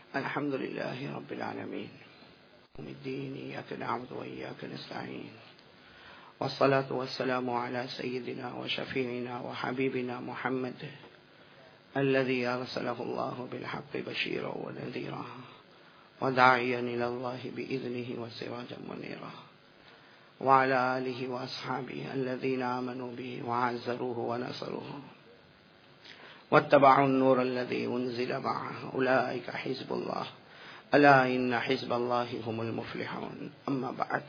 الحمد لله رب العالمين الدين إياك نعبد وإياك نستعين والصلاة والسلام على سيدنا وشفيعنا وحبيبنا محمد الذي أرسله الله بالحق بشيرا ونذيرا وداعيا إلى الله بإذنه وسراجا منيرا وعلى آله وأصحابه الذين آمنوا به وعزروه ونصروه واتبعوا النور الذي أنزل معه أولئك حزب الله ألا إن حزب الله هم المفلحون أما بعد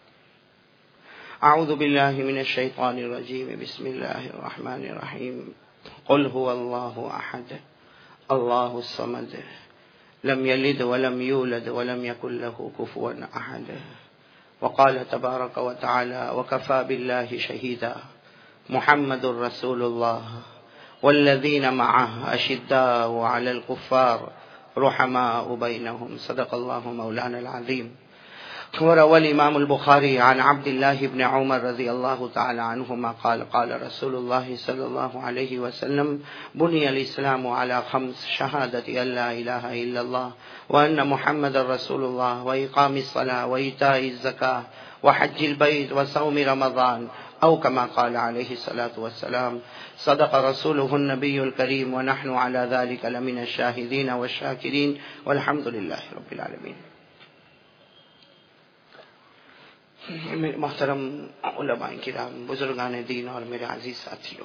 أعوذ بالله من الشيطان الرجيم بسم الله الرحمن الرحيم قل هو الله أحد الله الصمد لم يلد ولم يولد ولم يكن له كفوا أحد وقال تبارك وتعالى وكفى بالله شهيدا محمد رسول الله والذين معه أشداء على الكفار رحماء بينهم صدق الله مولانا العظيم. وروى الإمام البخاري عن عبد الله بن عمر رضي الله تعالى عنهما قال قال رسول الله صلى الله عليه وسلم بني الإسلام على 5 شهادة أن لا إله إلا الله وأن محمد رسول الله وإقام الصلاة وإيتاء الزكاة وحج البيت وصوم رمضان أو كما قال عليه الصلاة والسلام صدق رسوله النبي الكريم ونحن على ذلك لمن الشاهدين والشاكرين والحمد لله رب العالمين. میرے محترم علماء کرام، بزرگان دین اور میرے عزیز ساتھیوں،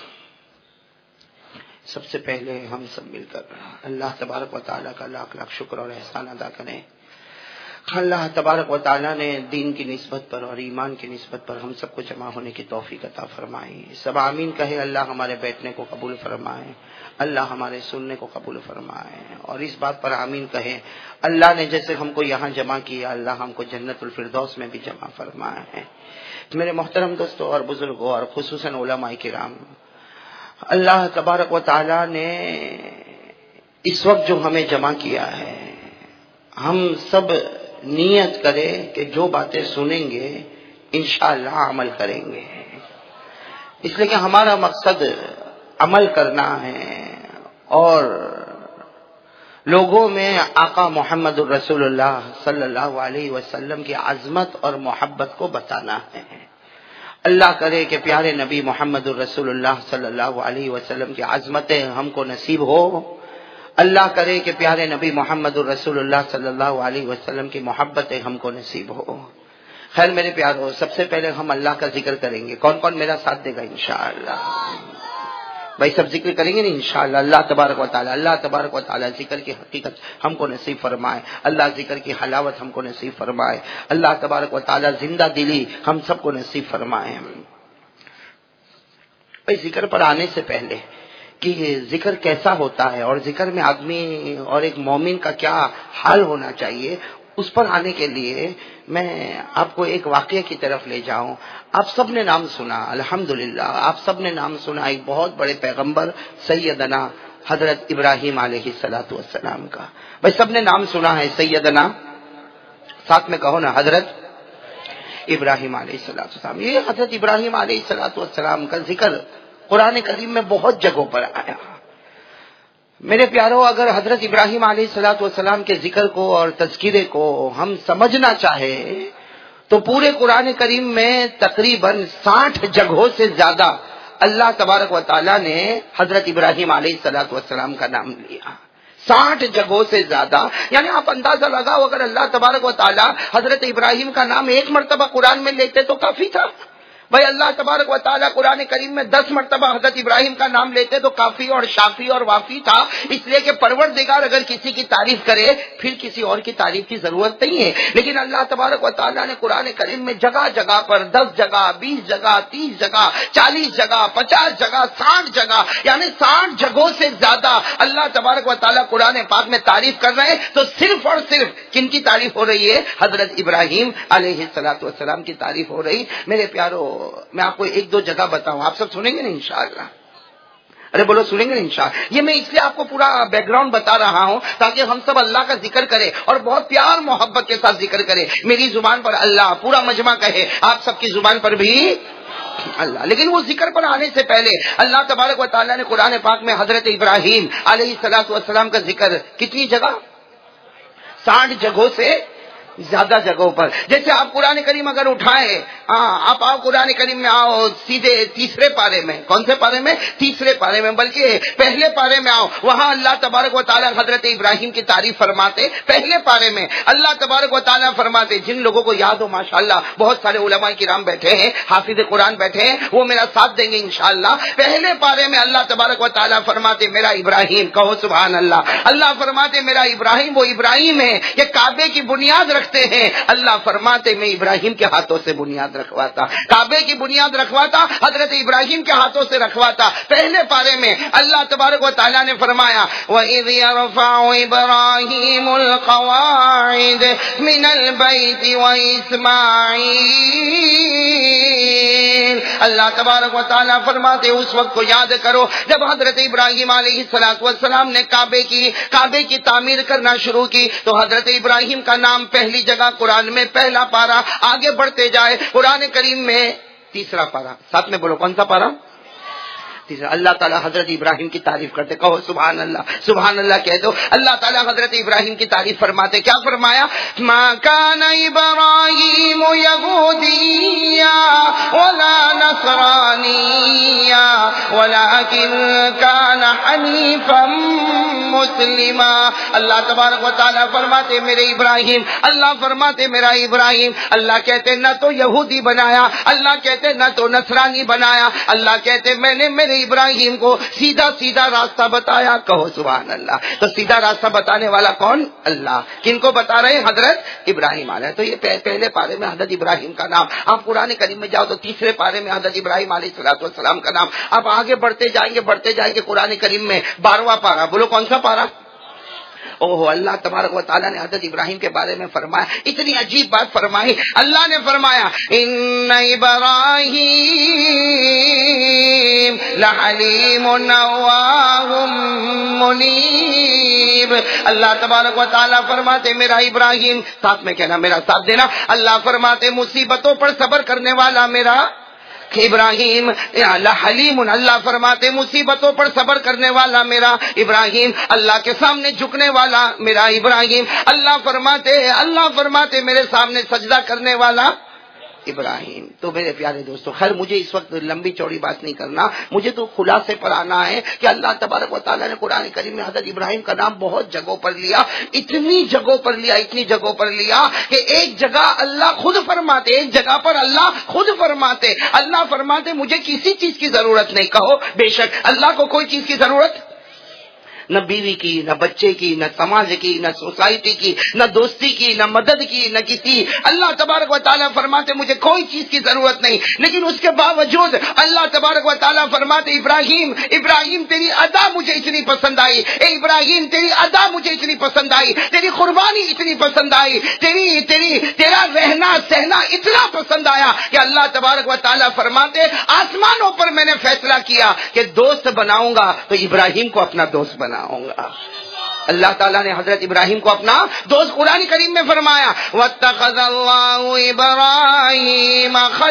سب سے پہلے ہم سب مل کر اللہ تبارک و تعالیٰ کا لاکھ لاکھ شکر اور احسان ادا کریں. اللہ تبارک و تعالیٰ نے دین کی نسبت پر اور ایمان کی نسبت پر ہم سب کو جمع ہونے کی توفیق عطا فرمائے. سب آمین کہے. اللہ ہمارے بیٹھنے کو قبول فرمائے، اللہ ہمارے سننے کو قبول فرمائے، اور اس بات پر آمین کہے اللہ نے جیسے ہم کو یہاں جمع کیا اللہ ہم کو جنت الفردوس میں بھی جمع فرمائے. میرے محترم دوستوں اور بزرگوں اور خصوصاً علماء کرام، اللہ تبارک و تعالیٰ نے اس وقت جو ہمیں جمع کیا ہے، ہم سب نیت کرے کہ جو باتیں سنیں گے انشاءاللہ عمل کریں گے، اس لیے کہ ہمارا مقصد عمل کرنا ہے اور لوگوں میں آقا محمد الرسول اللہ صلی اللہ علیہ وسلم کی عظمت اور محبت کو بتانا ہے. اللہ کرے کہ پیارے نبی محمد الرسول اللہ صلی اللہ علیہ وسلم کی عظمتیں ہم کو نصیب ہو. اللہ کرے کہ پیارے نبی محمد الرسول اللہ صلی اللہ علیہ وسلم کی محبتیں ہم کو نصیب ہو. خیر میرے پیارو، سب سے پہلے ہم اللہ کا ذکر کریں گے. کون کون میرا ساتھ دے گا انشاءاللہ؟ بھائی سب ذکر کریں گے نا انشاءاللہ. اللہ تبارک و تعالی ذکر کی حقیقت ہم کو نصیب فرمائے، اللہ ذکر کی حلاوت ہم کو نصیب فرمائے، اللہ تبارک و تعالی زندہ دلی ہم سب کو نصیب فرمائے. بھائی ذکر پر آنے سے پہلے کہ ذکر کیسا ہوتا ہے اور ذکر میں آدمی اور ایک مومن کا کیا حال ہونا چاہیے، اس پر آنے کے لیے میں آپ کو ایک واقعے کی طرف لے جاؤں. آپ سب نے نام سنا، الحمدللہ آپ سب نے نام سنا ایک بہت بڑے پیغمبر سیدنا حضرت ابراہیم علیہ الصلوۃ والسلام کا. بھائی سب نے نام سنا ہے سیدنا، ساتھ میں کہو نا، حضرت ابراہیم علیہ الصلوۃ والسلام. یہ حضرت ابراہیم علیہ الصلوۃ والسلام کا ذکر قرآن کریم میں بہت جگہوں پر آیا. میرے پیارو، اگر حضرت ابراہیم علیہ الصلوۃ والسلام کے ذکر کو اور تذکرے کو ہم سمجھنا چاہے تو پورے قرآن کریم میں تقریباً 60 جگہوں سے زیادہ اللہ تبارک و تعالیٰ نے حضرت ابراہیم علیہ الصلوۃ والسلام کا نام لیا. 60 جگہوں سے زیادہ، یعنی آپ اندازہ لگاؤ اگر اللہ تبارک و تعالیٰ حضرت ابراہیم کا نام 1 مرتبہ قرآن میں لیتے تو کافی تھا. بھائی اللہ تبارک و تعالیٰ قرآن کریم میں 10 مرتبہ حضرت ابراہیم کا نام لیتے تو کافی اور شافی اور وافی تھا. اس لیے کہ پروردگار اگر کسی کی تعریف کرے پھر کسی اور کی تعریف کی ضرورت نہیں ہے. لیکن اللہ تبارک و تعالیٰ نے قرآن کریم میں جگہ جگہ پر 10 جگہ 20 جگہ 30 جگہ 40 جگہ 50 جگہ 60 جگہ، یعنی 60 جگہوں سے زیادہ اللہ تبارک و تعالیٰ قرآن پاک میں تعریف کر رہے ہیں. تو صرف اور صرف کن کی تعریف ہو رہی ہے؟ حضرت ابراہیم علیہ الصلوۃ والسلام کی تعریف ہو رہی. میرے پیارو، میں آپ کو 1-2 جگہ بتاؤں، آپ سب سنیں گے نا انشاءاللہ؟ ارے بولو سنیں گے نا انشاءاللہ؟ یہ میں اس لیے آپ کو پورا بیک گراؤنڈ بتا رہا ہوں تاکہ ہم سب اللہ کا ذکر کریں اور بہت پیار محبت کے ساتھ ذکر کریں. میری زبان پر اللہ، پورا مجمع کہے، آپ سب کی زبان پر بھی اللہ. لیکن وہ ذکر پر آنے سے پہلے اللہ تبارک و تعالیٰ نے قرآن پاک میں حضرت ابراہیم علیہ الصلوۃ والسلام کا ذکر کتنی جگہ؟ 60 جگہوں سے زیادہ جگہوں پر. جیسے آپ قرآن کریم اگر اٹھائیں، آپ آؤ قرآن کریم میں، آؤ سیدھے تیسرے پارے میں. کون سے پارے میں؟ تیسرے پارے میں، بلکہ پہلے پارے میں آؤ. وہاں اللہ تبارک و تعالیٰ حضرت ابراہیم کی تعریف فرماتے. پہلے پارے میں اللہ تبارک و تعالیٰ فرماتے، جن لوگوں کو یاد ہو ماشاءاللہ، بہت سارے علماء کرام بیٹھے ہیں، حافظ قرآن بیٹھے ہیں، وہ میرا ساتھ دیں گے انشاءاللہ. پہلے پارے میں اللہ تبارک و تعالیٰ فرماتے میرا ابراہیم، کہو سبحان اللہ. اللہ فرماتے میرا ابراہیم وہ ابراہیم ہے کہ کعبے کی بنیاد رکھتے ہیں. اللہ فرماتے میں ابراہیم کے ہاتھوں سے بنیاد رکھواتا، کعبے کی بنیاد رکھواتا، حضرت ابراہیم کے ہاتھوں سے رکھواتا. پہلے پارے میں اللہ تبارک و تعالیٰ نے فرمایا وَإِذْ يَرْفَعُ إِبْرَاهِيمُ الْقَوَاعِدَ مِنَ الْبَيْتِ وَإِسْمَاعِيلَ. اللہ تبارک و تعالیٰ فرماتے اس وقت کو یاد کرو جب حضرت ابراہیم علیہ السلام نے کعبے کی تعمیر کرنا شروع کی، تو حضرت ابراہیم کا نام پہلی جگہ قرآن میں پہلا پارا. آگے بڑھتے جائے قرآن کریم میں تیسرا پارا. ساتھ میں بولو کون سا پارا؟ تیسرا. اللہ تعالیٰ حضرت ابراہیم کی تعریف کرتے، کہو سبحان اللہ. سبحان اللہ کہہ دو. اللہ تعالیٰ حضرت ابراہیم کی تعریف فرماتے. کیا فرمایا؟ ما کان ابراہیم یہودیا ولا نصرانیا ولکن کان حنیفا مسلما. اللہ تبارک و تعالیٰ فرماتے میرے ابراہیم، اللہ فرماتے میرا ابراہیم. اللہ کہتے نہ تو یہودی بنایا، اللہ کہتے نہ تو نصرانی بنایا، اللہ کہتے میں نے میرے ابراہیم کو سیدھا سیدھا راستہ بتایا. کہو سبحان اللہ. تو سیدھا راستہ بتانے والا کون؟ اللہ. کن کو بتا رہے ہیں؟ حضرت ابراہیم علیہ. تو یہ پہلے پارے میں حضرت ابراہیم کا نام. آپ قرآن کریم میں جاؤ تو تیسرے پارے میں حضرت ابراہیم علیہ السلام کا نام. آپ آگے بڑھتے جائیں گے قرآن کریم میں 12واں پارا. بولو کون سا پارا؟ اوہ اللہ تبارک و تعالیٰ نے حضرت ابراہیم کے بارے میں فرمایا، اتنی عجیب بات فرمائی. اللہ نے فرمایا ان ابراہیم لحلیم اواہ منیب. اللہ تبارک و تعالیٰ فرماتے میرا ابراہیم، ساتھ میں کہنا میرا ساتھ دینا. اللہ فرماتے مصیبتوں پر صبر کرنے والا میرا ابراہیم حلیم. اللہ فرماتے مصیبتوں پر صبر کرنے والا میرا ابراہیم، اللہ کے سامنے جھکنے والا میرا ابراہیم. اللہ فرماتے میرے سامنے سجدہ کرنے والا ابراہیم. تو میرے پیارے دوستو، خیر مجھے اس وقت لمبی چوڑی بات نہیں کرنا، مجھے تو خلاصے پر آنا ہے کہ اللہ تبارک و تعالیٰ نے قرآن کریم میں حضرت ابراہیم کا نام بہت جگہوں پر لیا، اتنی جگہوں پر لیا کہ ایک جگہ اللہ خود فرماتے، ایک جگہ پر اللہ خود فرماتے. اللہ فرماتے مجھے کسی چیز کی ضرورت نہیں. کہو بے شک اللہ کو کوئی چیز کی ضرورت، نہ بیوی کی، نہ بچے کی، نہ سماج کی، نہ سوسائٹی کی، نہ دوستی کی، نہ مدد کی، نہ کسی. اللہ تبارک و تعالیٰ فرماتے مجھے کوئی چیز کی ضرورت نہیں. لیکن اس کے باوجود اللہ تبارک و تعالیٰ فرماتے ابراہیم تیری ادا مجھے اتنی پسند آئی، اے ابراہیم تیری ادا مجھے اتنی پسند آئی، تیری قربانی اتنی پسند آئی، تیرا رہنا سہنا اتنا پسند آیا کہ اللہ تبارک و تعالیٰ فرماتے آسمانوں پر میں نے فیصلہ کیا کہ دوست بناؤں گا تو ابراہیم کو اپنا دوست بناؤں گا. اللہ تعالیٰ نے حضرت ابراہیم کو اپنا دوست قرآن کریم میں فرمایا وَاتَّخَذَ اللَّهُ إِبْرَاهِيمَ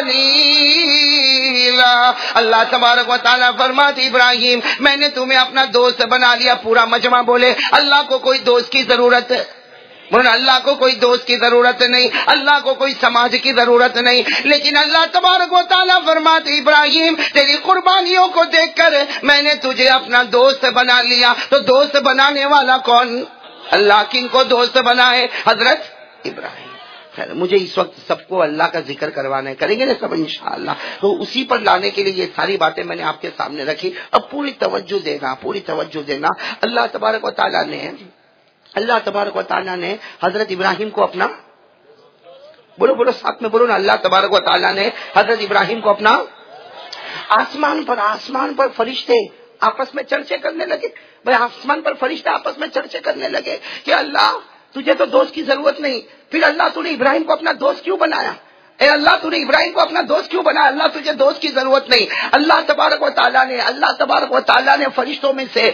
خَلِيلًا. اللہ تبارک و تعالیٰ فرماتے ابراہیم میں نے تمہیں اپنا دوست بنا لیا. پورا مجمع بولے اللہ کو کوئی دوست کی ضرورت، اللہ کو کوئی دوست کی ضرورت نہیں، اللہ کو کوئی سماج کی ضرورت نہیں. لیکن اللہ تبارک و تعالیٰ فرماتے ابراہیم تیری قربانیوں کو دیکھ کر میں نے تجھے اپنا دوست بنا لیا. تو دوست بنانے والا کون؟ اللہ. کن کو دوست بنائے؟ حضرت ابراہیم. خیر مجھے اس وقت سب کو اللہ کا ذکر کروانا ہے، کریں گے نا سب انشاءاللہ. تو اسی پر لانے کے لیے یہ ساری باتیں میں نے آپ کے سامنے رکھی. اب پوری توجہ دینا. اللہ تبارک و تعالیٰ نے حضرت ابراہیم کو اپنا، بولو ساتھ میں بولو نا، اللہ تبارک و تعالیٰ نے حضرت ابراہیم کو اپنا، آسمان پر فرشتے آپس میں چرچے کرنے لگے. بھائی آسمان پر فرشتے آپس میں چرچے کرنے لگے کہ اللہ تجھے تو دوست کی ضرورت نہیں، پھر اللہ تو نے ابراہیم کو اپنا دوست کیوں بنایا؟ اے اللہ تو نے ابراہیم کو اپنا دوست کیوں بنایا؟ اللہ تجھے دوست کی ضرورت نہیں. اللہ تبارک و تعالیٰ نے فرشتوں میں سے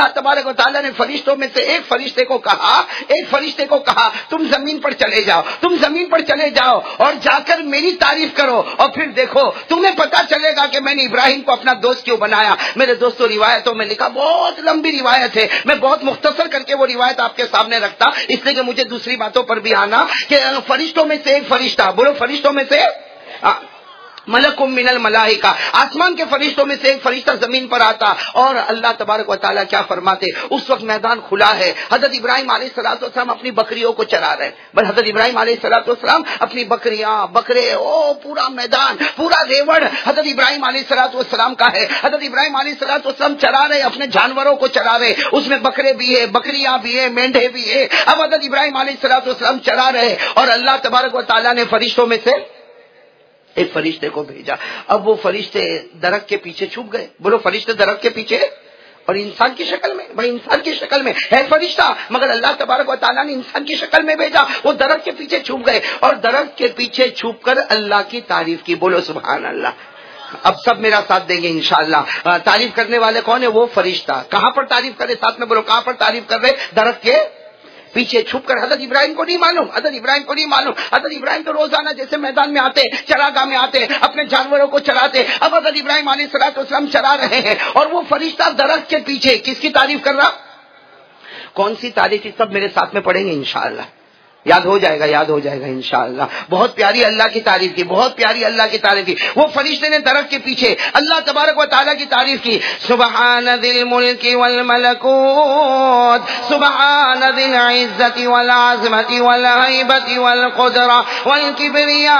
ایک فرشتے کو کہا تم زمین پر چلے جاؤ اور جا کر میری تعریف کرو اور پھر دیکھو تمہیں پتا چلے گا کہ میں نے ابراہیم کو اپنا دوست کیوں بنایا. میرے دوستوں روایتوں میں لکھا، بہت لمبی روایت ہے، میں بہت مختصر کر کے وہ روایت آپ کے سامنے رکھتا اس لیے کہ مجھے دوسری باتوں پر بھی آنا، کہ فرشتوں میں سے ایک فرشتہ، بولو فرشتوں میں سے ملکم من الملائکہ، آسمان کے فرشتوں میں سے ایک فرشتہ زمین پر آتا اور اللہ تبارک و تعالیٰ کیا فرماتے، اس وقت میدان کھلا ہے، حضرت ابراہیم علیہ السلام اپنی بکریوں کو چرا رہے، بس حضرت ابراہیم علیہ السلام اپنی بکریاں بکرے پورا میدان پورا ریوڑ حضرت ابراہیم علیہ السلام کا ہے. حضرت ابراہیم علیہ السلام چرا رہے، اپنے جانوروں کو چرا رہے، اس میں بکرے بھی ہے، بکریاں بھی ہے، مینڈے بھی ہے. اب حضرت ابراہیم علیہ السلام چرا رہے اور اللہ تبارک و تعالیٰ نے فرشتوں میں سے ایک فرشتے کو بھیجا. اب وہ فرشتے درخت کے پیچھے چھپ گئے، بولو فرشتے درخت کے پیچھے، اور انسان کی شکل میں، بھائی انسان کی شکل میں ہے فرشتہ، مگر اللہ تبارک و تعالیٰ نے انسان کی شکل میں بھیجا. وہ درخت کے پیچھے چھپ گئے اور درخت کے پیچھے چھپ کر اللہ کی تعریف کی. بولو سبحان اللہ. اب سب میرا ساتھ دیں گے انشاءاللہ. تعریف کرنے والے کون ہے؟ وہ فرشتہ. کہاں پر تعریف کرے؟ ساتھ میں بولو کہاں پر تعریف کر رہے؟ درخت کے پیچھے چھپ کر. حضرت ابراہیم کو نہیں معلوم. حضرت ابراہیم تو روزانہ جیسے میدان میں آتے، چراگاہ میں آتے، اپنے جانوروں کو چراتے. اب حضرت ابراہیم علیہ السلام چرا رہے ہیں اور وہ فرشتہ درخت کے پیچھے کس کی تعریف کر رہا؟ کون سی تعریف کی؟ سب میرے ساتھ میں پڑھیں گے انشاءاللہ. یاد ہو جائے گا انشاءاللہ. بہت پیاری اللہ کی تعریف کی، وہ فرشتے نے درخت کے پیچھے اللہ تبارک و تعالیٰ کی تعریف کی. سبحان ذی الملک والملکوت، سبحان ذی العزت والعظمت والہیبت والقدرہ والکبریاء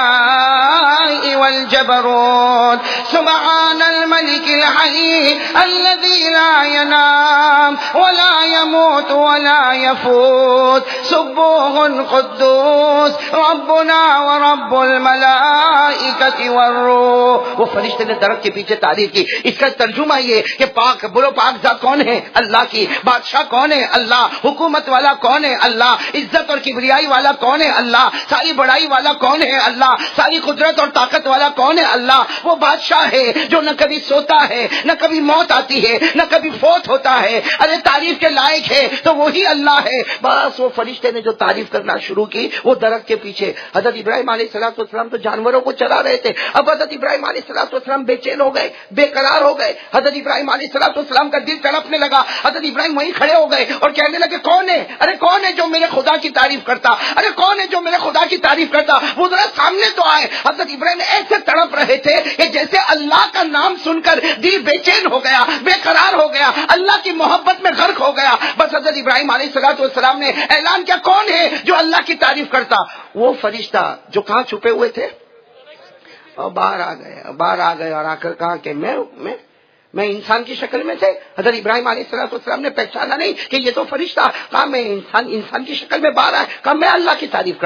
والجبروت، سبحان الملک الحی الذی لا ینام ولا يموت ولا يفوت، سبوح قدوس ربنا ورب الملائکۃ والروح. وہ فرشتے نے درخت کے پیچھے تعریف کی. اس کا ترجمہ یہ کہ پاک، بولو پاک ذات کون ہے؟ اللہ کی. بادشاہ کون ہے؟ اللہ. حکومت والا کون ہے؟ اللہ. عزت اور کبریائی والا کون ہے؟ اللہ. ساری بڑائی والا کون ہے؟ اللہ. ساری قدرت اور طاقت والا کون ہے؟ اللہ. وہ بادشاہ ہے جو نہ کبھی سوتا ہے، نہ کبھی موت آتی ہے، نہ کبھی فوت ہوتا ہے. ارے تعریف کے لائق ہے تو وہی اللہ ہے. بس وہ فرشتے نے جو تعریف کرنا شروع کی وہ درخت کے پیچھے. حضرت ابراہیم علیہ السلام تو جانوروں کو چرا رہے تھے. اب حضرت ابراہیم علیہ السلام بے چین ہو گئے، بے قرار ہو گئے. حضرت ابراہیم علیہ السلام کا دل تڑپنے لگا. حضرت ابراہیم وہیں کھڑے ہو گئے اور کہنے لگے کون ہے؟ ارے کون ہے جو میرے خدا کی تعریف کرتا؟ ارے کون ہے جو میرے خدا کی تعریف کرتا؟ وہ ذرا سامنے تو آئے. حضرت ابراہیم ایسے تڑپ رہے تھے کہ جیسے اللہ کا نام سن کر دل بے چین ہو گیا، بے قرار ہو گیا، اللہ کی محبت میں غرق ہو گیا. بس حضرت ابراہیم علیہ السلام نے اعلان کیا کون ہے جو اللہ کی تعریف کرتا؟ وہ فرشتہ جو کہاں چھپے ہوئے تھے اور باہر آ گئے اور آ کر کہا کہ میں انسان کی شکل میں تھے. حضرت ابراہیم علیہ السلام نے پہچانا نہیں کہ یہ تو فرشتہ. کہا میں انسان کی شکل میں باہر آیا. کہا میں اللہ کی تعریف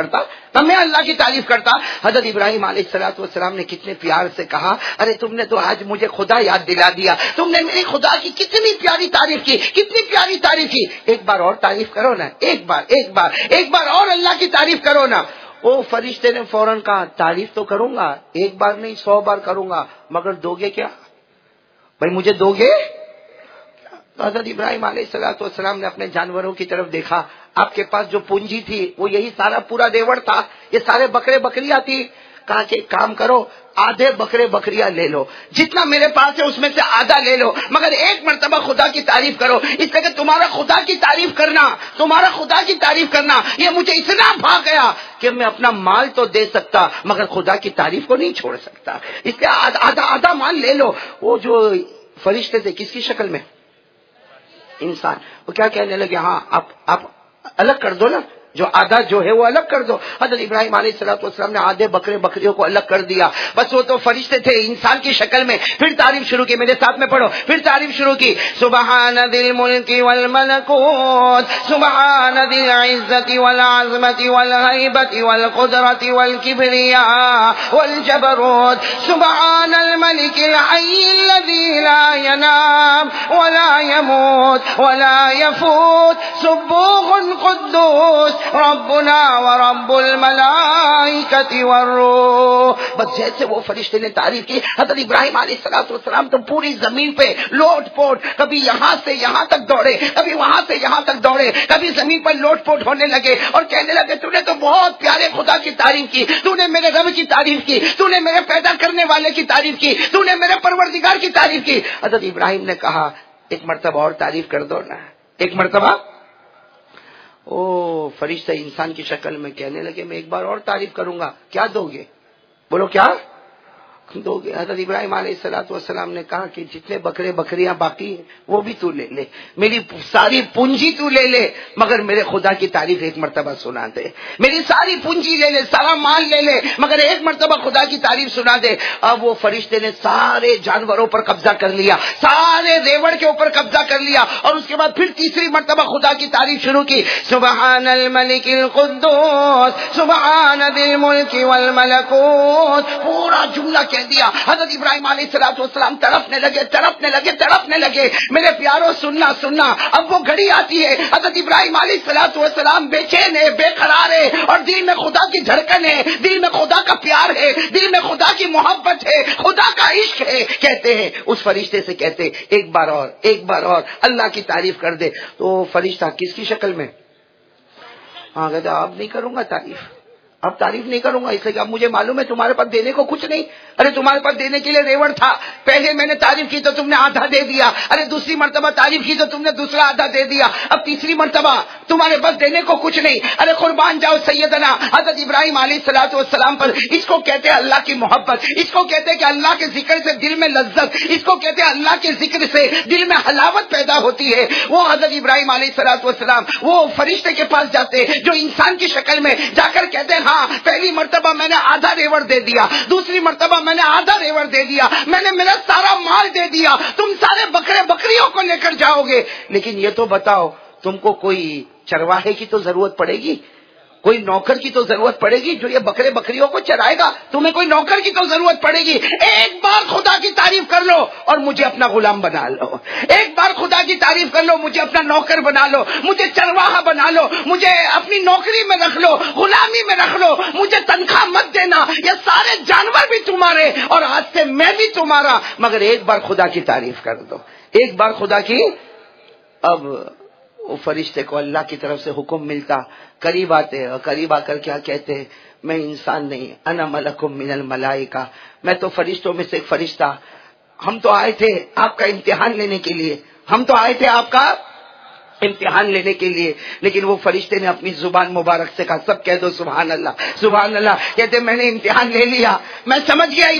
کرتا. حضرت ابراہیم علیہ السلام نے کتنے پیار سے کہا ارے تم نے تو آج مجھے خدا یاد دلا دیا، تم نے میری خدا کی کتنی پیاری تعریف کی. ایک بار اور تعریف کرو نا، ایک بار اور اللہ کی تعریف کرو نا. وہ فرشتے نے فوراً کہا تعریف تو کروں گا، ایک بار نہیں 100 بار کروں گا، مگر دو گے کیا؟ بھائی مجھے دو گے؟ تو حضرت ابراہیم علیہ السلام نے اپنے جانوروں کی طرف دیکھا. آپ کے پاس جو پونجی تھی وہ یہی سارا پورا ریوڑ تھا، یہ سارے بکرے بکریاں تھی. کہا کہ کام کرو، آدھے بکرے بکریاں لے لو، جتنا میرے پاس ہے اس میں سے آدھا لے لو، مگر ایک مرتبہ خدا کی تعریف کرو. اس لیے کہ تمہارا خدا کی تعریف کرنا یہ مجھے اتنا بھا گیا کہ میں اپنا مال تو دے سکتا مگر خدا کی تعریف کو نہیں چھوڑ سکتا. اس لیے آدھا مال لے لو. وہ جو فرشتے تھے کس کی شکل میں؟ انسان. وہ کیا کہنے لگے ہاں آپ الگ کر دو نا، جو آدھا جو ہے وہ الگ کر دو. حضرت ابراہیم علیہ السلام نے آدھے بکرے بکریوں کو الگ کر دیا. بس وہ تو فرشتے تھے انسان کی شکل میں. پھر تعریف شروع کی، میرے ساتھ میں پڑھو. پھر تعریف شروع کی سبحان ذی الملک والملکوت، سبحان ذی العزت والعظمت والہیبت والقدرت والکبریاء والجبروت، سبحان الملک الحی الذی لا ینام ولا يموت ولا يفوت، سبوح قدوس ربنا ورب الملائکۃ والروح. بس جیسے وہ فرشتے نے تعریف کی، حضرت ابراہیم علیہ السلام تو پوری زمین پہ لوٹ پوٹ، کبھی یہاں سے یہاں تک دوڑے، کبھی وہاں سے یہاں تک دوڑے، کبھی زمین پر لوٹ پوٹ ہونے لگے اور کہنے لگے تو نے تو بہت پیارے خدا کی تعریف کی، تو نے میرے رب کی تعریف کی، تو نے میرے پیدا کرنے والے کی تعریف کی، تو نے میرے پروردگار کی تعریف کی. حضرت ابراہیم نے کہا ایک مرتبہ اور تعریف کر دو نا، ایک مرتبہ. او فرشتہ انسان کی شکل میں کہنے لگے میں ایک بار اور تعریف کروں گا. کیا دو گے؟ بولو کیا دو گے؟ حضرت ابراہیم علیہ السلام نے کہا کہ جتنے بکرے بکریاں باقی ہیں وہ بھی تو لے لے، میری ساری پونجی تو لے لے، مگر میرے خدا کی تعریف ایک مرتبہ سنا دے. میری ساری پونجی لے لے، سارا مال لے لے، مگر ایک مرتبہ خدا کی تعریف سنا دے. اب وہ فرشتے نے سارے جانوروں پر قبضہ کر لیا، سارے ریوڑ کے اوپر قبضہ کر لیا، اور اس کے بعد پھر تیسری مرتبہ خدا کی تعریف شروع کی. سبحان الملک القدوس سبحان ذی الملک والملکوت، پورا جملہ کہہ دیا. حضرت ابراہیم علیہ السلام تڑپنے لگے. میرے پیاروں سننا، اب وہ گھڑی آتی ہے، حضرت ابراہیم علیہ السلام بے چین ہے، بے قرار ہے، اور دل میں خدا کی دھڑکن ہے، دل میں خدا کا پیار ہے، دل میں خدا کی محبت ہے، خدا کا عشق ہے. کہتے ہیں اس فرشتے سے کہتے ایک بار اور اللہ کی تعریف کر دے. تو فرشتہ کس کی شکل میں؟ ہاں کہتے اب نہیں کروں گا تعریف، اب تعریف نہیں کروں گا، اس لیے کہ اب مجھے معلوم ہے تمہارے پاس دینے کو کچھ نہیں. ارے تمہارے پاس دینے کے لیے ریوڑ تھا، پہلے میں نے تعریف کی تو تم نے آدھا دے دیا، ارے دوسری مرتبہ تعریف کی تو تم نے دوسرا آدھا دے دیا، اب تیسری مرتبہ تمہارے پاس دینے کو کچھ نہیں. ارے قربان جاؤ سیدنا حضرت ابراہیم علیہ السلام پر. اس کو کہتے ہیں اللہ کی محبت، اس کو کہتے ہیں کہ اللہ کے ذکر سے دل میں لذت، اس کو کہتے ہیں اللہ کے ذکر سے دل میں حلاوت پیدا ہوتی ہے. وہ حضرت ابراہیم علیہ السلام وہ فرشتے کے پاس جاتے جو انسان کی شکل میں جا کر کہتے ہیں ہاں پہلی مرتبہ میں نے آدھا ریوڑ دے دیا، دوسری مرتبہ میں نے آدھا ریوڑ دے دیا، میں نے میرا سارا مال دے دیا، تم سارے بکرے بکریوں کو لے کر جاؤ گے، لیکن یہ تو بتاؤ تم کو کوئی چرواہے کی تو ضرورت پڑے گی، کوئی نوکر کی تو ضرورت پڑے گی جو یہ بکرے بکریوں کو چرائے گا، تمہیں کوئی نوکر کی تو ضرورت پڑے گی. ایک بار خدا کی تعریف کر لو اور مجھے اپنا غلام بنا لو، ایک بار خدا کی تعریف کر لو مجھے اپنا نوکر بنا لو، مجھے چرواہا بنا لو، مجھے اپنی نوکری میں رکھ لو، غلامی میں رکھ لو، مجھے تنخواہ مت دینا، یہ سارے جانور بھی تمہارے اور آج سے میں بھی تمہارا، مگر ایک بار خدا کی تعریف کر دو، ایک بار خدا کی. اب وہ فرشتے کو اللہ کی طرف سے حکم ملتا، قریب آتے اور قریب آ کر کیا کہتے ہیں میں انسان نہیں، انا ملکم من الملائکہ، میں تو فرشتوں میں سے ایک فرشتہ، ہم تو آئے تھے آپ کا امتحان لینے کے لیے، ہم تو آئے تھے آپ کا امتحان لینے کے لیے. لیکن وہ فرشتے نے اپنی زبان مبارک سے کہا سب کہہ دو سبحان اللہ سبحان اللہ. کہتے میں نے امتحان لے لیا، میں سمجھ گیا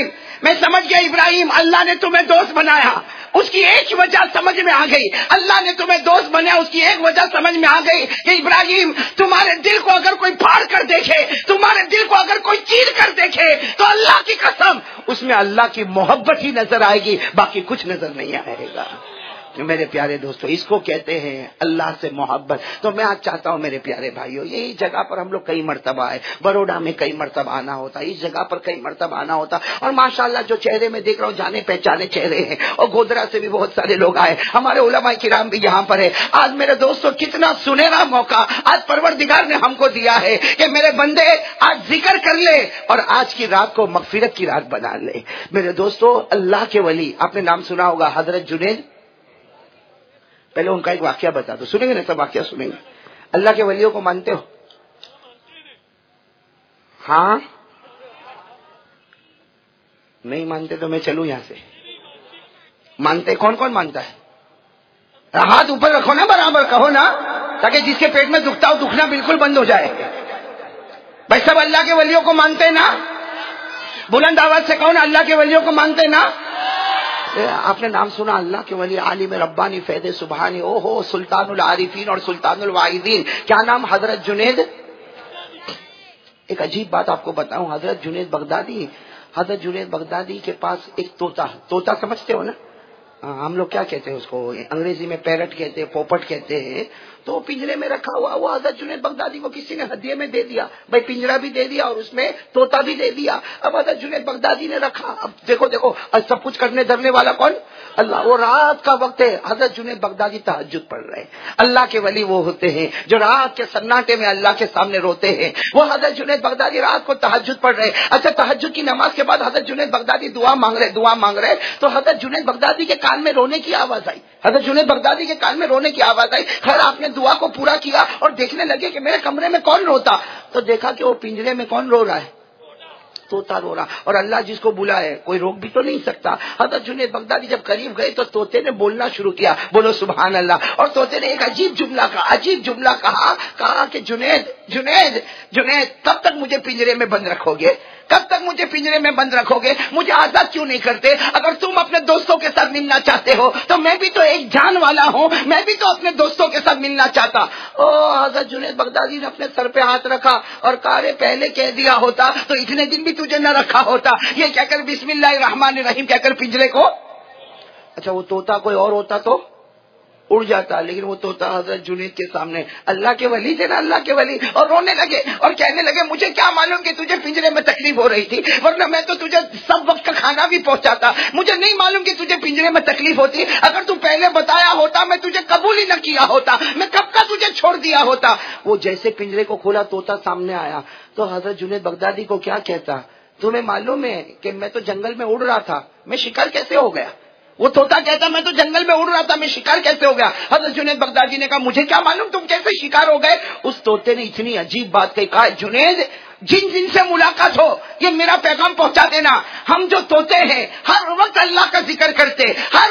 ابراہیم اللہ نے تمہیں دوست بنایا، اس کی ایک وجہ سمجھ میں آ گئی، اللہ نے تمہیں دوست بنایا اس کی ایک وجہ سمجھ میں آ گئی کہ ابراہیم تمہارے دل کو اگر کوئی پھاڑ کر دیکھے، تمہارے دل کو اگر کوئی چیر کر دیکھے تو اللہ کی قسم اس میں اللہ کی محبت ہی نظر آئے گی، باقی کچھ نظر نہیں آئے گا. میرے پیارے دوستو اس کو کہتے ہیں اللہ سے محبت. تو میں آج چاہتا ہوں میرے پیارے بھائیوں یہی جگہ پر ہم لوگ کئی مرتبہ آئے، بروڈا میں کئی مرتبہ آنا ہوتا، اس جگہ پر کئی مرتبہ آنا ہوتا، اور ماشاءاللہ جو چہرے میں دیکھ رہا ہوں جانے پہچانے چہرے ہیں، اور گودرا سے بھی بہت سارے لوگ آئے، ہمارے علماء کرام بھی یہاں پر ہے. آج میرے دوستو کتنا سنہرا موقع آج پروردگار نے ہم کو دیا ہے کہ میرے بندے آج ذکر کر لے اور آج کی رات کو مغفرت کی رات بنا لے. میرے دوستو اللہ کے ولی، آپ نے نام سنا ہوگا حضرت جنید. پہلے ان کا ایک واقعہ بتا دو، سنیں گے نا سب واقعہ سنیں گے. اللہ کے ولیوں کو مانتے ہو؟ ہاں نہیں مانتے تو میں چلوں یہاں سے. مانتے کون کون مانتا ہے؟ ہاتھ اوپر رکھو نا، برابر کہو نا، تاکہ جس کے پیٹ میں دکھتا ہو دکھنا بالکل بند ہو جائے. بھائی سب اللہ کے ولیوں کو مانتے نا؟ بلند آواز سے کہو نا اللہ کے ولیوں کو مانتے نا؟ آپ نے نام سنا اللہ کے ولی عالم ربانی فیض سبحانی، او ہو سلطان العارفین اور سلطان الواحدین. کیا نام؟ حضرت جنید. ایک عجیب بات آپ کو بتاؤں، حضرت جنید بغدادی کے پاس ایک طوطا سمجھتے ہو نا؟ ہم لوگ کیا کہتے ہیں اس کو انگریزی میں پیرٹ کہتے ہیں, پوپٹ کہتے ہیں. تو پنجرے میں رکھا ہوا وہ حضرت جنید بغدادی کو کسی نے ہدیے میں دے دیا. بھائی پنجرا بھی دے دیا اور اس میں طوطا بھی دے دیا. اب حضرت جنید بغدادی نے رکھا. اب دیکھو سب کچھ کرنے دھرنے والا کون؟ اللہ. وہ رات کا وقت ہے, حضرت جنید بغدادی تہجد پڑھ رہے ہیں. اللہ کے ولی وہ ہوتے ہیں جو رات کے سناٹے میں اللہ کے سامنے روتے ہیں. وہ حضرت جنید بغدادی رات کو تہجد پڑھ رہے. اچھا, تہجد کی نماز کے بعد حضرت جنید بغدادی دعا مانگ رہے تو حضرت جنید بغدادی کے کان میں رونے کی آواز آئی. حضرت جنید بغدادی کے کان میں رونے کی آواز آئی. خیر آپ نے دعا کو پورا کیا اور دیکھنے لگے کہ میرے کمرے میں کون روتا. تو دیکھا کہ وہ پنجرے میں کون رو رہا ہے؟ طوطا رو رہا. اور اللہ جس کو بلائے کوئی روک بھی تو نہیں سکتا. حضرت جنید بغدادی جب قریب گئے تو طوطے نے بولنا شروع کیا, بولو سبحان اللہ. اور طوطے نے ایک عجیب جملہ کہا کہ جنید کب تک مجھے پنجرے میں بند رکھو گے؟ کب تک مجھے پنجرے میں بند رکھو گے؟ مجھے آزاد کیوں نہیں کرتے؟ اگر تم اپنے دوستوں کے ساتھ ملنا چاہتے ہو تو میں بھی تو ایک جان والا ہوں, میں بھی تو اپنے دوستوں کے ساتھ ملنا چاہتا. حضرت جنید بغدادی نے اپنے سر پہ ہاتھ رکھا اور کہا رے پہلے کہہ دیا ہوتا تو اتنے دن بھی تجھے نہ رکھا ہوتا. یہ کہہ کر بسم اللہ الرحمن الرحیم کہہ کر پنجرے کو. اچھا وہ طوطا کوئی اور ہوتا تو اڑ جاتا, لیکن وہ طوطا حضرت جنید کے سامنے. اللہ کے ولی تھے نا, اللہ کے ولی. اور رونے لگے اور کہنے لگے مجھے کیا معلوم کہ تجھے پنجرے میں تکلیف ہو رہی تھی, ورنہ میں تو تجھے سب وقت کا کھانا بھی پہنچاتا. مجھے نہیں معلوم کہ تجھے پنجرے میں تکلیف ہوتی. اگر تو پہلے بتایا ہوتا میں تجھے قبول ہی نہ کیا ہوتا, میں کب کا تجھے چھوڑ دیا ہوتا. وہ جیسے پنجرے کو کھولا طوطا سامنے آیا تو حضرت جنید بغدادی کو کیا کہتا, تمہیں معلوم ہے کہ میں تو جنگل میں اڑ رہا تھا, میں شکار کیسے ہو گیا؟ وہ طوطا کہتا میں تو جنگل میں اڑ رہا تھا, میں شکار کیسے ہو گیا؟ حضرت جنید بغدادی نے کہا مجھے کیا معلوم تم کیسے شکار ہو گئے. اس طوطے نے اتنی عجیب بات کہی, کہا جنید جن سے ملاقات ہو یہ میرا پیغام پہنچا دینا. ہم جو طوطے ہیں ہر وقت اللہ کا ذکر کرتے,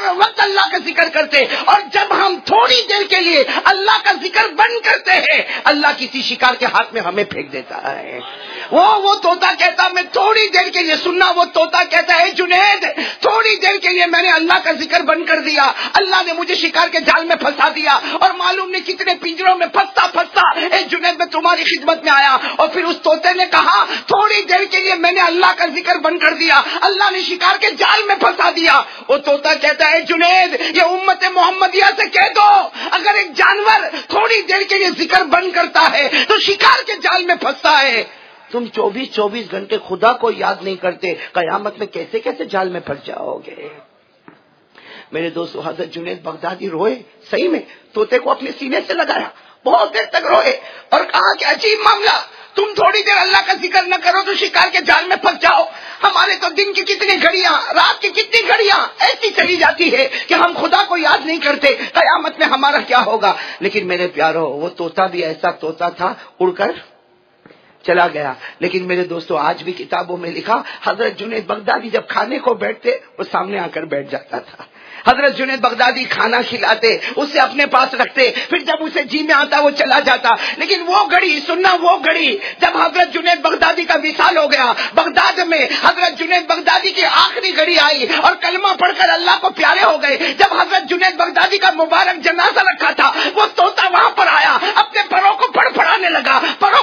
اور جب ہم تھوڑی دیر کے لیے اللہ کا ذکر بند کرتے ہیں اللہ کسی شکار کے ہاتھ میں ہمیں پھینک دیتا ہے. وہ طوطا کہتا میں تھوڑی دیر کے لیے سننا. وہ طوطا کہتا ہے جنید تھوڑی دیر کے لیے میں نے اللہ کا ذکر بند کر دیا, اللہ نے مجھے شکار کے جال میں پھنسا دیا اور معلوم نہیں کتنے پنجروں میں پھنستا اے جنید میں تمہاری خدمت میں آیا. اور پھر اس طوطے نے کہا تھوڑی دیر کے لیے میں نے اللہ کا ذکر بند کر دیا, اللہ نے شکار کے جال میں پھنسا دیا. وہ طوطا کہتا ہے جنید یہ امت محمدیہ سے کہہ دو اگر ایک جانور تھوڑی دیر کے لیے ذکر بند کرتا ہے تو شکار کے جال میں پھنستا ہے. تم 24 گھنٹے خدا کو یاد نہیں کرتے, قیامت میں کیسے کیسے جال میں پھنس جاؤ گے. میرے دوستو حضرت جنید بغدادی روئے, صحیح میں طوطے کو اپنے سینے سے لگایا, بہت دیر تک روئے اور کہا کہ عجیب معاملہ, تم تھوڑی دیر اللہ کا ذکر نہ کرو تو شکار کے جال میں پھنس جاؤ. ہمارے تو دن کی کتنی گھڑیاں, رات کی کتنی گھڑیاں ایسی چلی جاتی ہے کہ ہم خدا کو یاد نہیں کرتے, قیامت میں ہمارا کیا ہوگا. لیکن میرے پیارو وہ طوطا بھی ایسا طوطا تھا, اڑ کر چلا گیا. لیکن میرے دوستو آج بھی کتابوں میں لکھا حضرت جنید بغدادی جب کھانے کو بیٹھتے وہ سامنے آ کر بیٹھ جاتا تھا. حضرت جنید بغدادی کھانا کھلاتے, اسے اپنے پاس رکھتے, پھر جب اسے جی میں آتا وہ چلا جاتا. لیکن وہ گھڑی سننا, وہ گھڑی جب حضرت جنید بغدادی کا وصال ہو گیا, بغداد میں حضرت جنید بغدادی کی آخری گھڑی آئی اور کلمہ پڑھ کر اللہ کو پیارے ہو گئے. جب حضرت جنید بغدادی کا مبارک جنازہ رکھا تھا وہ طوطا وہاں پر آیا, اپنے پروں کو پھڑپھڑانے لگا,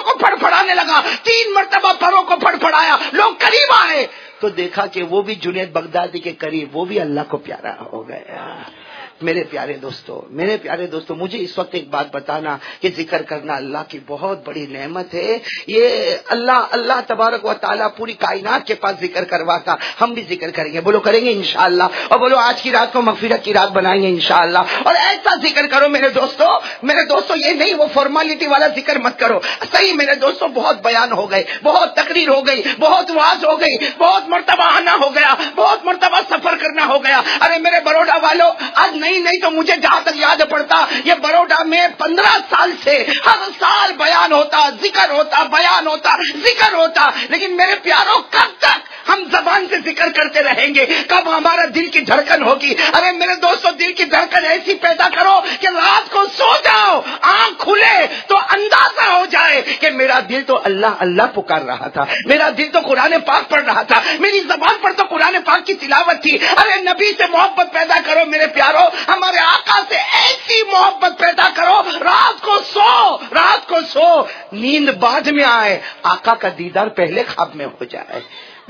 3 مرتبہ پروں کو پھڑپھڑایا. لوگ قریب آئے تو دیکھا کہ وہ بھی جنید بغدادی کے قریب, وہ بھی اللہ کو پیارا ہو گیا. میرے پیارے دوستو مجھے اس وقت ایک بات بتانا کہ ذکر کرنا اللہ کی بہت بڑی نعمت ہے. یہ اللہ تبارک و تعالیٰ پوری کائنات کے پاس ذکر کرواتا, ہم بھی ذکر کریں گے, بولو کریں گے انشاءاللہ. اور بولو آج کی رات کو مغفرت کی رات بنائیں گے انشاءاللہ. اور ایسا ذکر کرو میرے دوستو یہ نہیں وہ فارمالٹی والا ذکر مت کرو. صحیح میرے دوستو بہت بیان ہو گئے, بہت تقریر ہو گئی, بہت واز ہو گئی, بہت مرتبہ آنا ہو گیا, بہت مرتبہ سفر کرنا ہو گیا. ارے میرے بروڈا والو آج نہیں تو مجھے جہاں تک یاد پڑتا یہ بروڈا میں 15 سال سے ہر سال بیان ہوتا, ذکر ہوتا, بیان ہوتا, ذکر ہوتا. لیکن میرے پیاروں کب تک ہم زبان سے ذکر کرتے رہیں گے, کب ہمارا دل کی دھڑکن ہوگی. ارے میرے دوستو دل کی دھڑکن ایسی پیدا کرو کہ رات کو سو جاؤ, آنکھ کھلے تو اندازہ ہو جائے کہ میرا دل تو اللہ اللہ پکار رہا تھا, میرا دل تو قرآن پاک پڑھ رہا تھا, میری زبان پر تو قرآن پاک کی تلاوت تھی. ارے نبی سے محبت پیدا کرو میرے پیارو, ہمارے آقا سے ایسی محبت پیدا کرو, رات کو سو نیند بعد میں آئے, آقا کا دیدار پہلے خواب میں ہو جائے.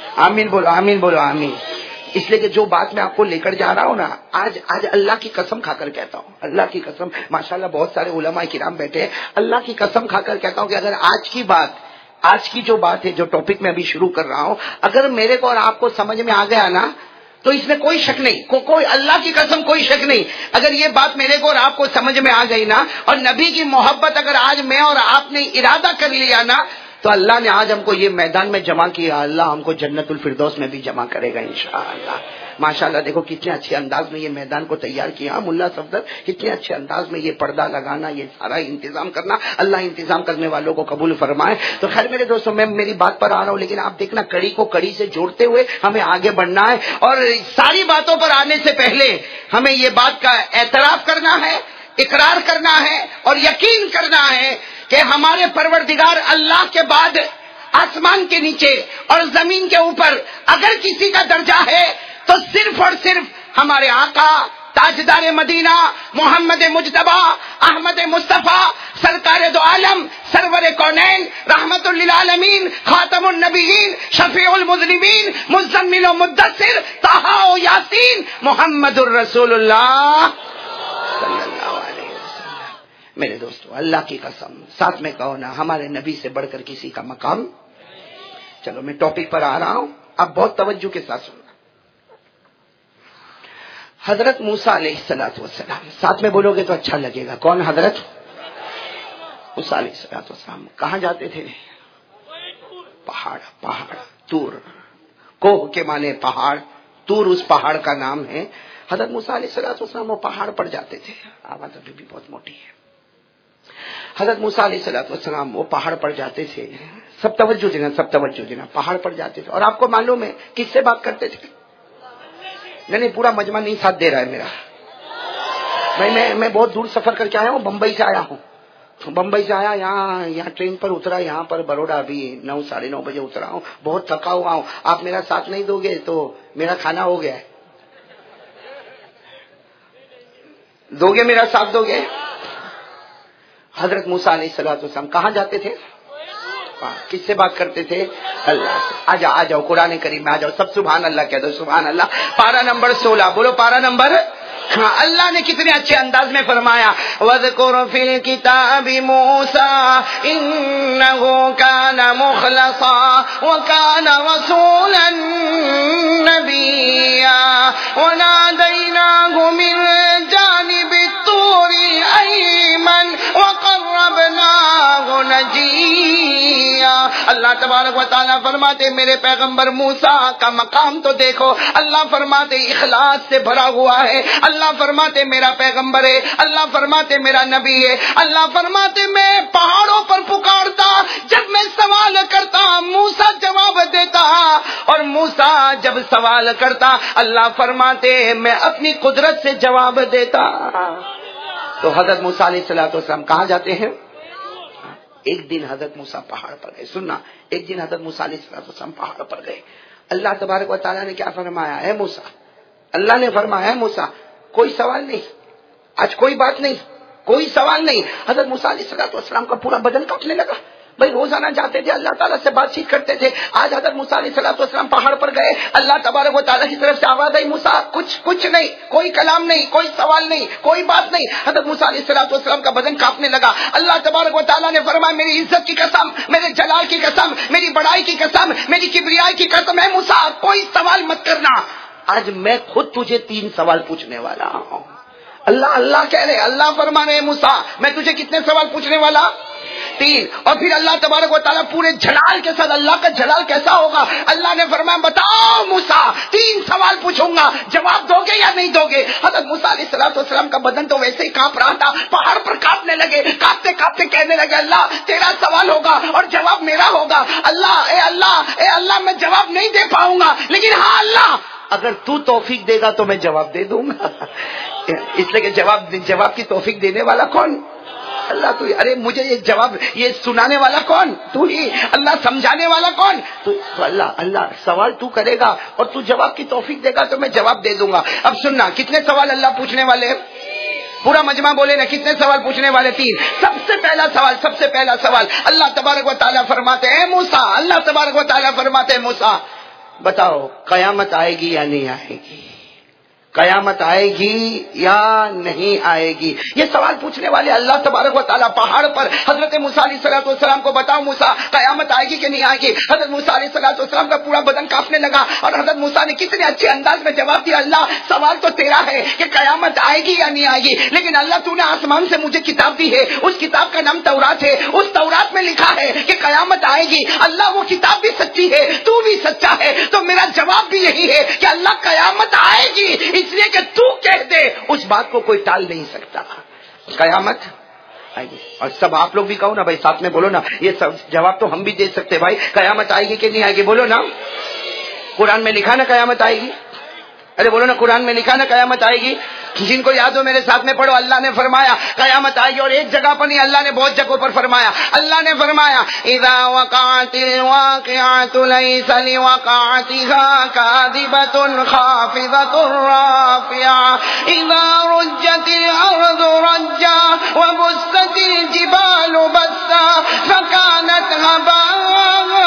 آمین بولو، آمین بولو، آمین. اس لیے کہ جو بات میں آپ کو لے کر جا رہا ہوں نا، آج اللہ کی قسم کھا کر کہتا ہوں، اللہ کی قسم، ماشاءاللہ بہت سارے علماء کرام بیٹھے ہیں، اللہ کی قسم کھا کر کہتا ہوں کہ اگر آج کی جو بات ہے، جو ٹاپک میں ابھی شروع کر رہا ہوں، اگر میرے کو اور آپ کو سمجھ میں آ گیا نا تو اس میں کوئی شک نہیں، کوئی اللہ کی قسم کوئی شک نہیں. اگر یہ بات میرے کو اور آپ کو سمجھ میں آ گئی نا، اور نبی کی محبت اگر آج میں اور آپ نے ارادہ کر لیا نا، تو اللہ نے آج ہم کو یہ میدان میں جمع کیا، اللہ ہم کو جنت الفردوس میں بھی جمع کرے گا انشاءاللہ. ماشاءاللہ دیکھو کتنے اچھے انداز میں یہ میدان کو تیار کیا ملا صفدر، کتنے اچھے انداز میں یہ پردہ لگانا، یہ سارا انتظام کرنا، اللہ انتظام کرنے والوں کو قبول فرمائے. تو خیر میرے دوستوں، میں میری بات پر آ رہا ہوں، لیکن آپ دیکھنا کڑی کو کڑی سے جوڑتے ہوئے ہمیں آگے بڑھنا ہے، اور ساری باتوں پر آنے سے پہلے ہمیں یہ بات کا اعتراف کرنا ہے، اقرار کرنا ہے اور یقین کرنا ہے کہ ہمارے پروردگار اللہ کے بعد آسمان کے نیچے اور زمین کے اوپر اگر کسی کا درجہ ہے تو صرف اور صرف ہمارے آقا تاجدار مدینہ محمد مجتبی احمد مصطفیٰ سرکار دو عالم سرور کونین رحمت للعالمین خاتم النبیین شفیع المذنبین مزمل و مدثر طہ و یاسین محمد الرسول اللہ صلی اللہ علیہ وسلم. میرے دوستو اللہ کی قسم، ساتھ میں کہو نا ہمارے نبی سے بڑھ کر کسی کا مقام. چلو میں ٹاپک پر آ رہا ہوں، اب بہت توجہ کے ساتھ سننا. حضرت موسیٰ علیہ السلام، ساتھ میں بولو گے تو اچھا لگے گا. کون؟ حضرت موسیٰ علیہ السلام. کہاں جاتے تھے؟ پہاڑ تور، کوہ کے معنی پہاڑ، تور اس پہاڑ کا نام ہے. حضرت موسیٰ علیہ السلام وہ پہاڑ پر جاتے تھے. آواز ابھی بھی بہت موٹی ہے. حضرت موسیٰ علیہ السلام وہ پہاڑ پر جاتے تھے. سب توجہ دینا، پہاڑ پر جاتے تھے. اور آپ کو معلوم ہے کس سے بات کرتے تھے؟ نہیں پورا مجمع نہیں ساتھ دے رہا ہے میرا. میں بہت دور سفر کر کے آیا ہوں، بمبئی سے آیا ہوں. بمبئی سے آیا، یہاں ٹرین پر اترا، یہاں پر بروڈا ابھی 9 ساڑھے 9 بجے اترا ہوں. بہت تھکا ہوا ہوں. آپ میرا ساتھ نہیں دو گے تو میرا کھانا ہو گیا ہے. دو گے میرا ساتھ دو گے؟ حضرت موسیٰ علیہ السلام کہاں جاتے تھے؟ کس سے بات کرتے تھے؟ اللہ سے. آ جاؤ قرآن کریم میں آ جاؤ، سب سبحان اللہ کہہ دو. سبحان اللہ. پارہ نمبر 16 بولو. پارہ نمبر، اللہ نے کتنے اچھے انداز میں فرمایا، وَاذْكُرْ فِي الْكِتَابِ مُوسَىٰ إِنَّهُ كَانَ مُخْلَصًا وَكَانَ رَسُولًا نَبِيًّا وَنَادَيْنَاهُ مِنْ جَانِبِ الطُّورِ الْأَيْمَنِ وَقَرَّبْنَاهُ نَجِيًّا. اللہ تبارک و تعالیٰ فرماتے میرے پیغمبر موسیٰ کا مقام تو دیکھو. اللہ فرماتے اخلاص سے بھرا ہوا ہے. اللہ فرماتے میرا پیغمبر ہے. اللہ فرماتے میرا نبی ہے. اللہ فرماتے میں پہاڑوں پر پکارتا، جب میں سوال کرتا موسیٰ جواب دیتا، اور موسیٰ جب سوال کرتا اللہ فرماتے میں اپنی قدرت سے جواب دیتا. تو حضرت موسیٰ علیہ السلام کہاں جاتے ہیں؟ ایک دن حضرت موسیٰ پہاڑ پر گئے. سننا، ایک دن حضرت موسیٰ علیہ السلام پہاڑ پر گئے. اللہ تبارک و تعالیٰ نے کیا فرمایا ہے موسیٰ؟ اللہ نے فرمایا ہے موسیٰ کوئی سوال نہیں، آج کوئی بات نہیں، کوئی سوال نہیں. حضرت موسیٰ علیہ السلام کا پورا بدن کانپنے لگا. بھائی روزانہ جاتے تھے اللہ تعالیٰ سے بات چیت کرتے تھے. آج حضرت موسیٰ علیہ السلام پہاڑ پر گئے. اللہ تبارک و تعالیٰ کی طرف سے آواز آئی، موسیٰ کچھ نہیں، کوئی کلام نہیں، کوئی سوال نہیں، کوئی بات نہیں. حضرت موسیٰ علیہ السلام کا بدن کانپنے لگا. اللہ تبارک و تعالیٰ نے فرمایا میری عزت کی قسم، میرے جلال کی قسم، میری بڑائی کی قسم، میری کبریائی کی قسم ہے موسیٰ کوئی سوال مت کرنا. آج میں خود تجھے 3 سوال پوچھنے والا ہوں. اللہ کہہ رہے، اللہ فرما رہے موسیٰ میں تجھے کتنے سوال پوچھنے والا؟ 3. اور پھر اللہ تبارک و تعالیٰ پورے جلال کے ساتھ، اللہ کا جلال کیسا ہوگا، اللہ نے فرمایا بتاؤ موسیٰ 3 سوال پوچھوں گا، جواب دو گے یا نہیں دو گے؟ حضرت موسیٰ علیہ السلام کا بدن تو ویسے ہی کانپ رہا تھا، پہاڑ پر کانپنے لگے. کانپتے کانپتے کہنے لگے اللہ تیرا سوال ہوگا اور جواب میرا ہوگا. اے اللہ میں جواب نہیں دے پاؤں گا، لیکن ہاں اللہ اگر تو توفیق دے گا تو میں جواب دے دوں گا. اس لیے کہ جواب کی توفیق دینے والا کون؟ اللہ. تو ارے مجھے یہ جواب یہ سنانے والا کون؟ تو ہی. اللہ سمجھانے والا کون؟ تو اللہ سوال تو کرے گا اور تو جواب کی توفیق دے گا تو میں جواب دے دوں گا. اب سننا کتنے سوال اللہ پوچھنے والے؟ پورا مجمع بولے نا کتنے سوال پوچھنے والے؟ 3. سب سے پہلا سوال اللہ تبارک و تعالیٰ فرماتے ہیں موسیٰ، اللہ تبارک و تعالیٰ فرماتے ہیں موسیٰ بتاؤ قیامت آئے گی یا نہیں آئے گی؟ قیامت آئے گی یا نہیں آئے گی؟ یہ سوال پوچھنے والے اللہ تبارک و تعالیٰ پہاڑ پر حضرت موسیٰ علیہ السلام کو بتاؤ موسیٰ قیامت آئے گی کہ نہیں آئے گی؟ حضرت موسیٰ علیہ السلام کا پورا بدن کانپنے لگا اور حضرت موسیٰ نے کتنے اچھے انداز میں جواب دیا، اللہ سوال تو تیرا ہے کہ قیامت آئے گی یا نہیں آئے گی، لیکن اللہ تو نے آسمان سے مجھے کتاب دی ہے، اس کتاب کا نام تورات ہے، اس تورات میں لکھا ہے کہ قیامت آئے گی۔ اللہ وہ کتاب بھی سچی ہے، تو بھی سچا ہے، تو میرا جواب بھی یہی ہے کہ اللہ قیامت آئے گی، اس لیے کہ تو کہہ دے اس بات کو کوئی ٹال نہیں سکتا، قیامت آئے گی۔ اور سب آپ لوگ بھی کہو نا بھائی، ساتھ میں بولو نا، یہ سب جواب تو ہم بھی دے سکتے بھائی، قیامت آئے گی کہ نہیں آئے گی؟ بولو نا، قرآن میں لکھا نا قیامت آئے گی، ارے بولو نا قرآن میں لکھا نا قیامت آئے گی۔ جن کو یاد ہو میرے ساتھ میں پڑھو، اللہ نے فرمایا قیامت آئے گی، اور ایک جگہ پر نہیں، اللہ نے بہت جگہوں پر فرمایا۔ اللہ نے فرمایا اذا وقعت الواقعۃ لیس لوقعتها كاذبۃ خافضۃ رافعۃ اذا رجت الارض رجا وبست الجبال بسا فكانت هباء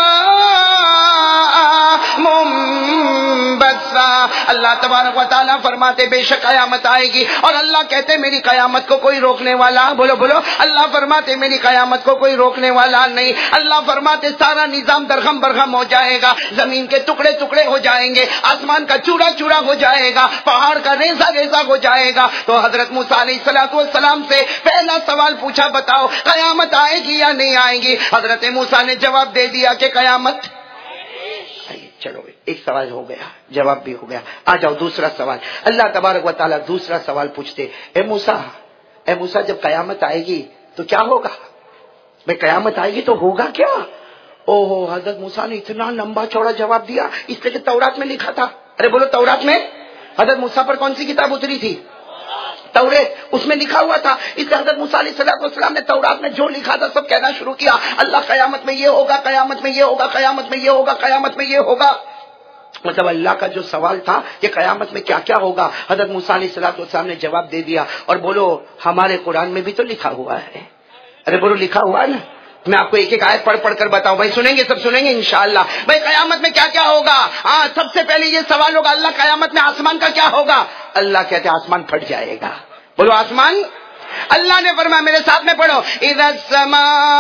منبثا۔ اللہ تبارک و تعالیٰ فرماتے بے شک قیامت آئے گی، اور اللہ کہتے میری قیامت کو کوئی روکنے والا، بولو بولو، اللہ فرماتے میری قیامت کو کوئی روکنے والا نہیں۔ اللہ فرماتے سارا نظام درہم برہم ہو جائے گا، زمین کے ٹکڑے ٹکڑے ہو جائیں گے، آسمان کا چورا چورا ہو جائے گا، پہاڑ کا ریزہ ریزہ ہو جائے گا۔ تو حضرت موسیٰ علیہ السلام سے پہلا سوال پوچھا، بتاؤ قیامت آئے گی یا نہیں آئے گی؟ حضرت موسیٰ نے جواب دے دیا کہ قیامت۔ چلو ایک سوال ہو گیا، جواب بھی ہو گیا، آ جاؤ دوسرا سوال۔ اللہ تبارک و تعالیٰ دوسرا سوال پوچھتے، اے موسیٰ جب قیامت آئے گی تو کیا ہوگا؟ بھائی قیامت آئے گی تو ہوگا کیا؟ اوہو، حضرت موسیٰ نے اتنا لمبا چوڑا جواب دیا، اس لیے کہ تورات میں لکھا تھا۔ ارے بولو، تورات میں حضرت موسیٰ پر کون سی کتاب اتری تھی؟ توریت، اس میں لکھا ہوا تھا۔ اس لیے حضرت موسیٰ علیہ السلام نے تورات میں جو لکھا تھا سب کہنا شروع کیا، اللہ قیامت میں یہ ہوگا، قیامت میں یہ ہوگا، قیامت میں یہ ہوگا، قیامت میں یہ ہوگا۔ مطلب اللہ کا جو سوال تھا کہ قیامت میں کیا کیا ہوگا، حضرت موسیٰ علیہ السلام نے جواب دے دیا۔ اور بولو ہمارے قرآن میں بھی تو لکھا ہوا ہے، ارے بولو لکھا ہوا ہے نا۔ میں آپ کو ایک ایک آیت پڑھ پڑھ کر بتاؤں، بھائی سنیں گے، سب سنیں گے انشاءاللہ۔ بھائی قیامت میں کیا کیا ہوگا؟ ہاں، سب سے پہلے یہ سوال ہوگا، اللہ قیامت میں آسمان کا کیا ہوگا؟ اللہ کہتے ہیں آسمان پھٹ جائے گا، بولو آسمان۔ اللہ نے فرمایا، میرے ساتھ میں پڑھو، اذا السماء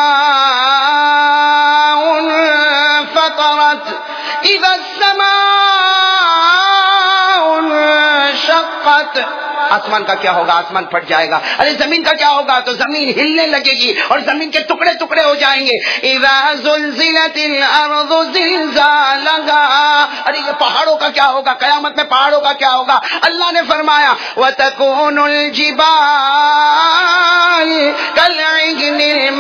انفطرت اذا السماء انشقت۔ آسمان کا کیا ہوگا؟ آسمان پھٹ جائے گا۔ ارے زمین کا کیا ہوگا؟ تو زمین ہلنے لگے گی اور زمین کے ٹکڑے ٹکڑے ہو جائیں گے۔ اذا زلزلت الارض زلزالها۔ ارے یہ پہاڑوں کا کیا ہوگا؟ قیامت میں پہاڑوں کا کیا ہوگا؟ اللہ نے فرمایا وتكون الجبال كالعهن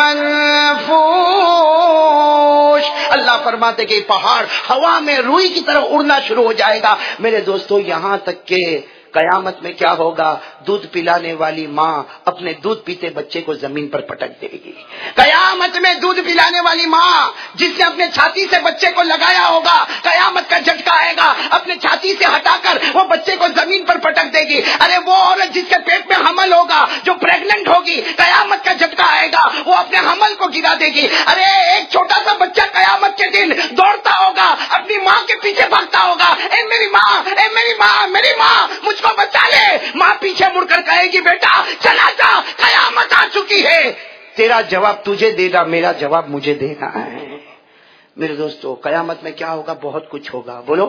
المنفوش۔ اللہ فرماتے کہ پہاڑ ہوا میں روئی کی طرح اڑنا شروع ہو جائے گا۔ میرے دوستو، یہاں تک کہ قیامت میں کیا ہوگا؟ دودھ پلانے والی ماں اپنے دودھ پیتے بچے کو زمین پر پٹک دے گی۔ قیامت میں دودھ پلانے والی ماں جس نے اپنے چھاتی سے بچے کو لگایا ہوگا، قیامت کا جھٹکا آئے گا، اپنے چھاتی سے ہٹا کر وہ بچے کو زمین پر پٹک دے گی۔ ارے وہ عورت جس کے پیٹ میں حمل ہوگا، جو پریگننٹ ہوگی، قیامت کا جھٹکا آئے گا، وہ اپنے حمل کو گرا دے گی۔ ارے ایک چھوٹا سا بچہ قیامت کے دن دوڑتا ہوگا، اپنی ماں کے پیچھے بھاگتا ہوگا، اے میری ماں، اے میری ماں، میری ماں مجھ کو بچا لے۔ ماں پیچھے مڑ کر کہے گی بیٹا چلا جا، قیامت آ چکی ہے۔ تیرا جواب تجھے دینا، میرا جواب مجھے دینا ہے۔ میرے دوستو، قیامت میں کیا ہوگا؟ بہت کچھ ہوگا، بولو۔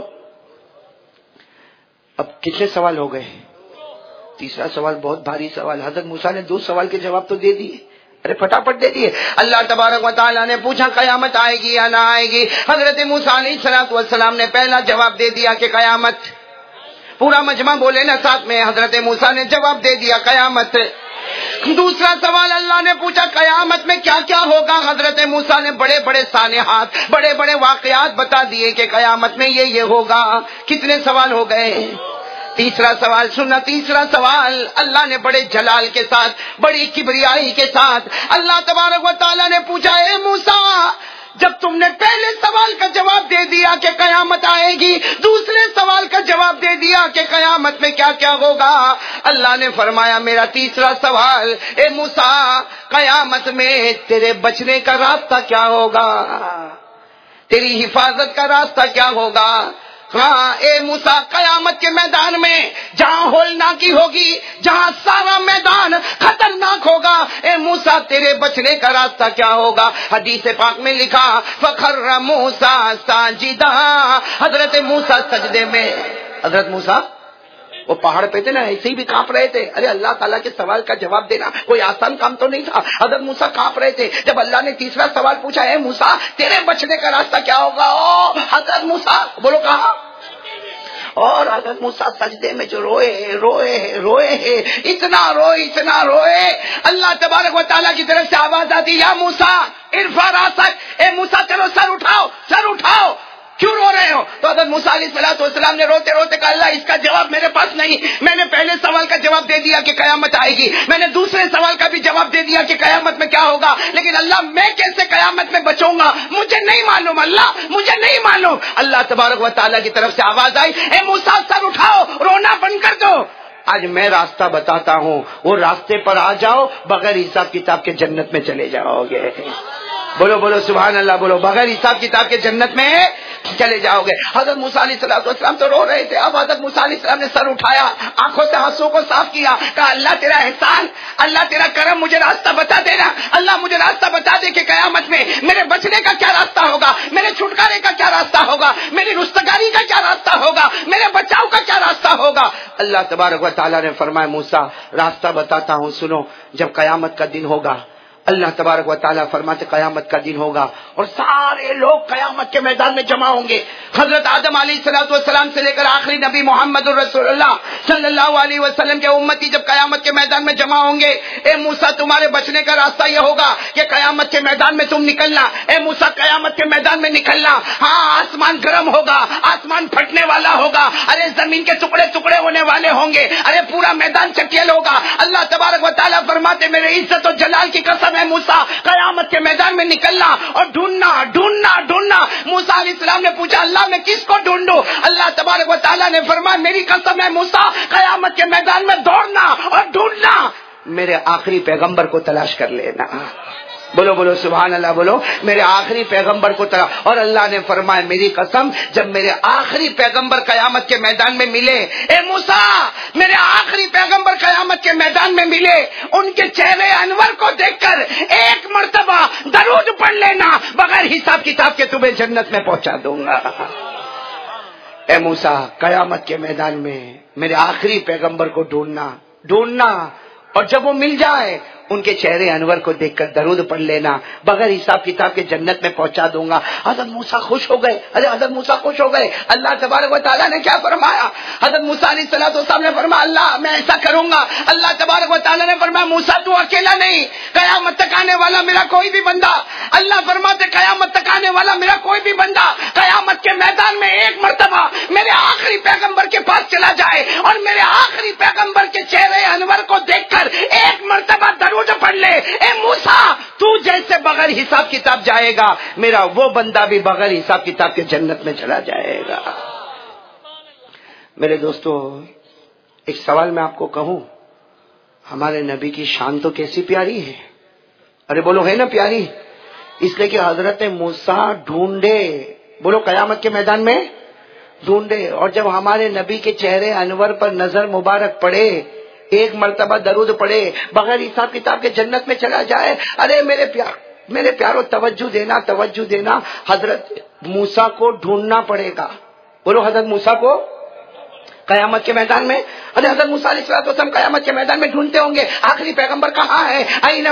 اب کتنے سوال ہو گئے؟ تیسرا سوال بہت بھاری سوال۔ حضرت موسیٰ نے 2 سوال کے جواب تو دے دیے، ارے پھٹافٹ دے دیے۔ اللہ تبارک و تعالیٰ نے پوچھا قیامت آئے گی یا نہ آئے گی؟ حضرت موسیٰ علیہ السلام نے پہلا جواب دے دیا کہ قیامت۔ پورا مجمع بولے نا ساتھ میں، حضرت موسیٰ نے جواب دے دیا قیامت۔ دوسرا سوال اللہ نے پوچھا قیامت میں کیا کیا ہوگا؟ حضرت موسیٰ نے بڑے بڑے سانحات، بڑے بڑے واقعات بتا دیے کہ قیامت میں یہ ہوگا۔ کتنے سوال ہو گئے؟ تیسرا سوال سننا۔ تیسرا سوال اللہ نے بڑے جلال کے ساتھ، بڑی کبریائی کے ساتھ اللہ تبارک و تعالیٰ نے پوچھا، اے موسیٰ جب تم نے پہلے سوال کا جواب دے دیا کہ قیامت آئے گی، دوسرے سوال کا جواب دے دیا کہ قیامت میں کیا کیا ہوگا، اللہ نے فرمایا میرا تیسرا سوال، اے موسیٰ قیامت میں تیرے بچنے کا راستہ کیا ہوگا؟ تیری حفاظت کا راستہ کیا ہوگا؟ ہاں اے موسیٰ قیامت کے میدان میں جہاں ہولناکی ہوگی, جہاں سارا میدان خطرناک ہوگا, اے موسیٰ تیرے بچنے کا راستہ کیا ہوگا؟ حدیث پاک میں لکھا فخر موسیٰ ساجدا, حضرت موسیٰ سجدے میں. حضرت موسیٰ وہ پہاڑ پہ تھے نا, ایسے ہی بھی کانپ رہے تھے. ارے اللہ تعالیٰ کے سوال کا جواب دینا کوئی آسان کام تو نہیں تھا. حضرت موسیٰ کانپ رہے تھے. جب اللہ نے تیسرا سوال پوچھا اے موسیٰ تیرے بچنے کا راستہ کیا ہوگا, او حضرت موسیٰ بولو کہا, اور حضرت موسیٰ سجدے میں جو روئے اتنا روئے, اللہ تبارک و تعالیٰ کی طرف سے آواز آتی یا موسیٰ ارفع راسک, اے موسیٰ چلو سر اٹھاؤ, کیوں رو رہے ہو؟ تو حضرت موسیٰ علیہ الصلوۃ والسلام نے روتے روتے کہا اللہ اس کا جواب میرے پاس نہیں. میں نے پہلے سوال کا جواب دے دیا کہ قیامت آئے گی, میں نے دوسرے سوال کا بھی جواب دے دیا کہ قیامت میں کیا ہوگا, لیکن اللہ میں کیسے قیامت میں بچوں گا مجھے نہیں معلوم, اللہ مجھے نہیں معلوم. اللہ تبارک و تعالیٰ کی طرف سے آواز آئی اے موسیٰ سر اٹھاؤ, رونا بند کر دو, آج میں راستہ بتاتا ہوں, وہ راستے پر آ جاؤ, بغیر حساب کتاب کے جنت میں چلے جاؤ گے. بولو سبحان اللہ, بولو بغیر حساب کتاب کے جنت میں چلے جاؤ گے. حضرت موسیٰ علیہ السلام تو رو رہے تھے. اب حضرت موسیٰ علیہ السلام نے سر اٹھایا, آنکھوں سے آنسو کو صاف کیا, کہا اللہ تیرا احسان, اللہ تیرا کرم, مجھے راستہ بتا دینا, اللہ مجھے راستہ بتا دے کہ قیامت میں میرے بچنے کا کیا راستہ ہوگا, میرے چھٹکارے کا کیا راستہ ہوگا, میری رستگاری کا کیا راستہ ہوگا, میرے بچاؤ کا کیا راستہ ہوگا. اللہ تبارک و تعالیٰ نے فرمایا موسیٰ راستہ بتاتا ہوں سنو. جب قیامت کا دن ہوگا, اللہ تبارک و تعالیٰ فرماتے قیامت کا دن ہوگا اور سارے لوگ قیامت کے میدان میں جمع ہوں گے. حضرت آدم علیہ السلام سے لے کر آخری نبی محمد الرسول اللہ صلی اللہ علیہ وسلم کے امتی جب قیامت کے میدان میں جمع ہوں گے, اے موسیٰ تمہارے بچنے کا راستہ یہ ہوگا کہ قیامت کے میدان میں تم نکلنا. اے موسیٰ قیامت کے میدان میں نکلنا, ہاں آسمان گرم ہوگا, آسمان پھٹنے والا ہوگا, ارے زمین کے ٹکڑے ٹکڑے ہونے والے ہوں گے, ارے پورا میدان چکیل ہوگا. اللہ تبارک و تعالیٰ فرماتے میرے عزت و جلال کی قسم ہے موسیٰ قیامت کے میدان میں نکلنا اور ڈھونڈنا. موسیٰ علیہ السلام نے پوچھا اللہ میں کس کو ڈھونڈوں؟ اللہ تبارک و تعالیٰ نے فرمایا میری قسم ہے موسیٰ قیامت کے میدان میں دوڑنا اور ڈھونڈنا, میرے آخری پیغمبر کو تلاش کر لینا. بولو سبحان اللہ, بولو میرے آخری پیغمبر کو تلاش. اور اللہ نے فرمایا میری قسم جب میرے آخری پیغمبر قیامت کے میدان میں ملے, اے موسیٰ میرے آخری پیغمبر قیامت کے میدان میں ملے, ان کے چہرے انور کو دیکھ کر ایک مرتبہ درود پڑھ لینا, بغیر حساب کتاب کے تمہیں جنت میں پہنچا دوں گا. اے موسیٰ قیامت کے میدان میں میرے آخری پیغمبر کو ڈھونڈنا اور جب وہ مل جائے ان کے چہرے انور کو دیکھ کر درود پڑھ لینا, بغیر حساب کتاب کے جنت میں پہنچا دوں گا. حضرت موسیٰ خوش ہو گئے. حضرت موسیٰ خوش ہو گئے. اللہ تبارک و تعالیٰ نے کیا فرمایا؟ حضرت موسیٰ علیہ السلام نے فرمایا اللہ میں ایسا کروں گا. اللہ تبارک و تعالیٰ نے فرمایا موسیٰ تو اکیلا نہیں, قیامت تک آنے والا میرا کوئی بھی بندہ, اللہ فرماتے قیامت تک آنے والا میرا کوئی بھی بندہ قیامت کے میدان میں ایک مرتبہ میرے آخری پیغمبر کے پاس چلا جائے اور میرے آخری پیغمبر کے چہرے انور کو دیکھ کر ایک مرتبہ پڑھ لے, اے موسیٰ تو جیسے بغیر حساب کتاب جائے گا میرا وہ بندہ بھی بغیر حساب کتاب کے جنت میں چلا جائے گا. میرے دوستو ایک سوال میں آپ کو کہوں, ہمارے نبی کی شان تو کیسی پیاری ہے. ارے بولو ہے نا پیاری, اس لیے کہ حضرت موسیٰ ڈھونڈے, بولو قیامت کے میدان میں ڈھونڈے, اور جب ہمارے نبی کے چہرے انور پر نظر مبارک پڑے ایک مرتبہ درود پڑے بغیر حساب کتاب کے جنت میں چلا جائے. ارے میرے پیارو توجہ دینا, حضرت موسیٰ کو ڈھونڈنا پڑے گا. بولو حضرت موسیٰ کو قیامت کے میدان میں, ارے حضرت موسیٰ علیہ السلام قیامت کے میدان میں ڈھونڈتے ہوں گے آخری پیغمبر کہاں ہے, این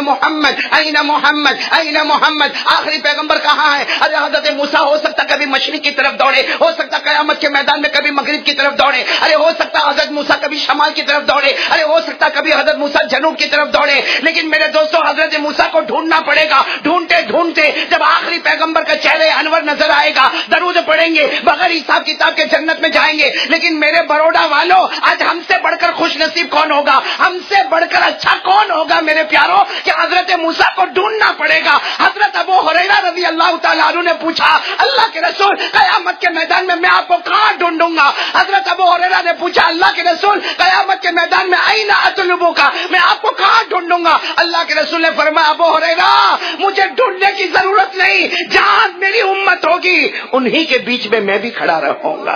محمد, آخری پیغمبر کہاں ہے. ارے حضرت موسیٰ ہو سکتا کبھی مشرق کی طرف دوڑے, ہو سکتا قیامت کے میدان میں کبھی مغرب کی طرف دوڑے, ارے ہو سکتا حضرت موسیٰ کبھی شمال کی طرف دوڑے, ارے ہو سکتا کبھی حضرت موسیٰ جنوب کی طرف دوڑے, لیکن میرے دوستوں حضرت موسیٰ کو ڈھونڈنا پڑے گا. ڈھونڈتے جب آخری پیغمبر کا چہرے انور نظر آئے گا درود پڑھیں گے بغیر حساب کتاب کے جنت میں جائیں گے. لیکن میرے بروڈا والو آج ہم سے بڑھ کر خوش نصیب کون ہوگا, ہم سے بڑھ کر اچھا کون ہوگا میرے پیارو کہ حضرت موسیٰ کو ڈھونڈنا پڑے گا. حضرت ابو ہریرہ رضی اللہ تعالیٰ عنہ نے پوچھا اللہ کے رسول قیامت کے میدان میں آپ کو کہاں ڈھونڈوں گا. حضرت ابو ہریرہ نے پوچھا اللہ کے رسول قیامت کے میدان میں این اطلبک, میں آپ کو کہاں ڈھونڈوں گا. اللہ کے رسول نے فرمایا ابو ہریرہ مجھے ڈھونڈنے کی ضرورت نہیں, جہاں میری امت امت ہوگی انہی کے بیچ میں میں بھی کھڑا رہوں گا.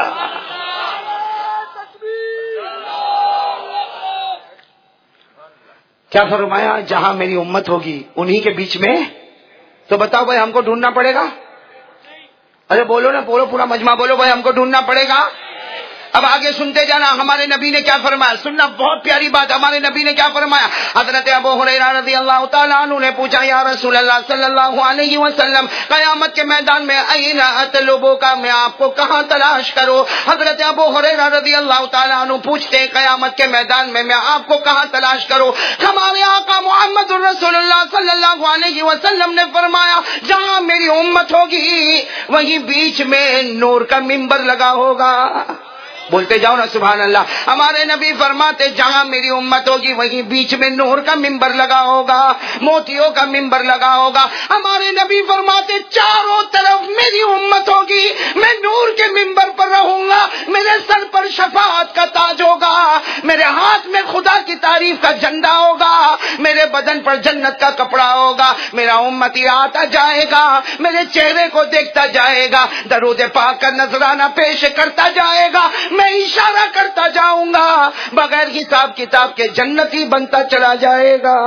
کیا فرمایا؟ جہاں میری امت ہوگی انہی کے بیچ میں. تو بتاؤ بھائی ہم کو ڈھونڈنا پڑے گا؟ ارے بولو نا، بولو، پورا مجمع بولو بھائی ہم کو ڈھونڈنا پڑے گا. اب آگے سنتے جانا ہمارے نبی نے کیا فرمایا. سننا، بہت پیاری بات. ہمارے نبی نے کیا فرمایا؟ حضرت ابو ہریرہ رضی اللہ تعالیٰ عنہ نے پوچھا یا رسول اللہ صلی اللہ علیہ وسلم قیامت کے میدان میں این اطلبو کا، میں آپ کو کہاں تلاش کروں؟ حضرت ابو ہریرہ رضی اللہ تعالیٰ عنہ پوچھتے قیامت کے میدان میں آپ کو کہاں تلاش کروں؟ ہمارے آقا محمد رسول اللہ صلی اللہ علیہ وسلم نے فرمایا جہاں میری امت ہوگی وہیں بیچ میں نور کا منبر لگا ہوگا. بولتے جاؤ نا سبحان اللہ. ہمارے نبی فرماتے جہاں میری امت ہوگی وہیں بیچ میں نور کا منبر لگا ہوگا، موتیوں کا منبر لگا ہوگا. ہمارے نبی فرماتے چاروں طرف میری امت ہوگی، میں نور کے منبر پر رہوں گا، میرے سر پر شفاعت کا تاج ہوگا، میرے ہاتھ میں خدا کی تعریف کا جھنڈا ہوگا، میرے بدن پر جنت کا کپڑا ہوگا. میرا امتی آتا جائے گا، میرے چہرے کو دیکھتا جائے گا، درود پاک کا نذرانہ پیش کرتا جائے گا، میں اشارہ کرتا جاؤں گا، بغیر حساب کتاب کے جنتی بنتا چلا جائے گا.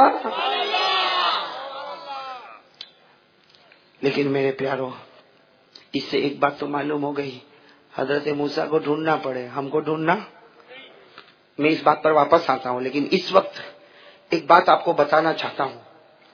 لیکن میرے پیارو، اس سے ایک بات تو معلوم ہو گئی، حضرت موسیٰ کو ڈھونڈنا پڑے، ہم کو ڈھونڈنا. میں اس بات پر واپس آتا ہوں، لیکن اس وقت ایک بات آپ کو بتانا چاہتا ہوں.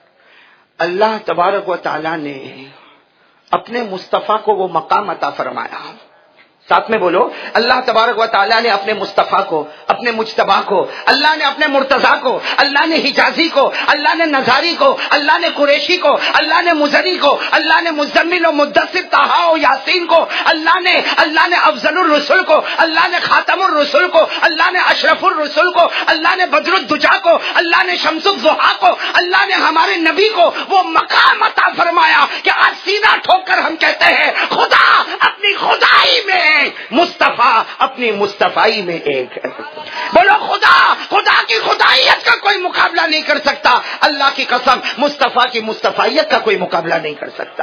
اللہ تبارک و تعالی نے اپنے مصطفیٰ کو وہ مقام عطا فرمایا. ساتھ میں بولو، اللہ تبارک و تعالیٰ نے اپنے مصطفیٰ کو، اپنے مجتبیٰ کو، اللہ نے اپنے مرتضیٰ کو، اللہ نے حجازی کو، اللہ نے نظاری کو، اللہ نے قریشی کو، اللہ نے مزری کو، اللہ نے مزمل و مدثر طٰہٰ و یاسین کو، اللہ نے افضل الرسل کو، اللہ نے خاتم الرسل کو، اللہ نے اشرف الرسل کو، اللہ نے بدر الدجا کو، اللہ نے شمس الضحیٰ کو، اللہ نے ہمارے نبی کو وہ مقام عطا فرمایا کہ آج سینہ ٹھوک کر ہم کہتے ہیں خدا اپنی خدائی میں مصطفیٰ اپنی مصطفائی میں ایک ہے. بولو خدا کی خدائیت کا کوئی مقابلہ نہیں کر سکتا. اللہ کی قسم مصطفیٰ کی مصطفیت کا کوئی مقابلہ نہیں کر سکتا.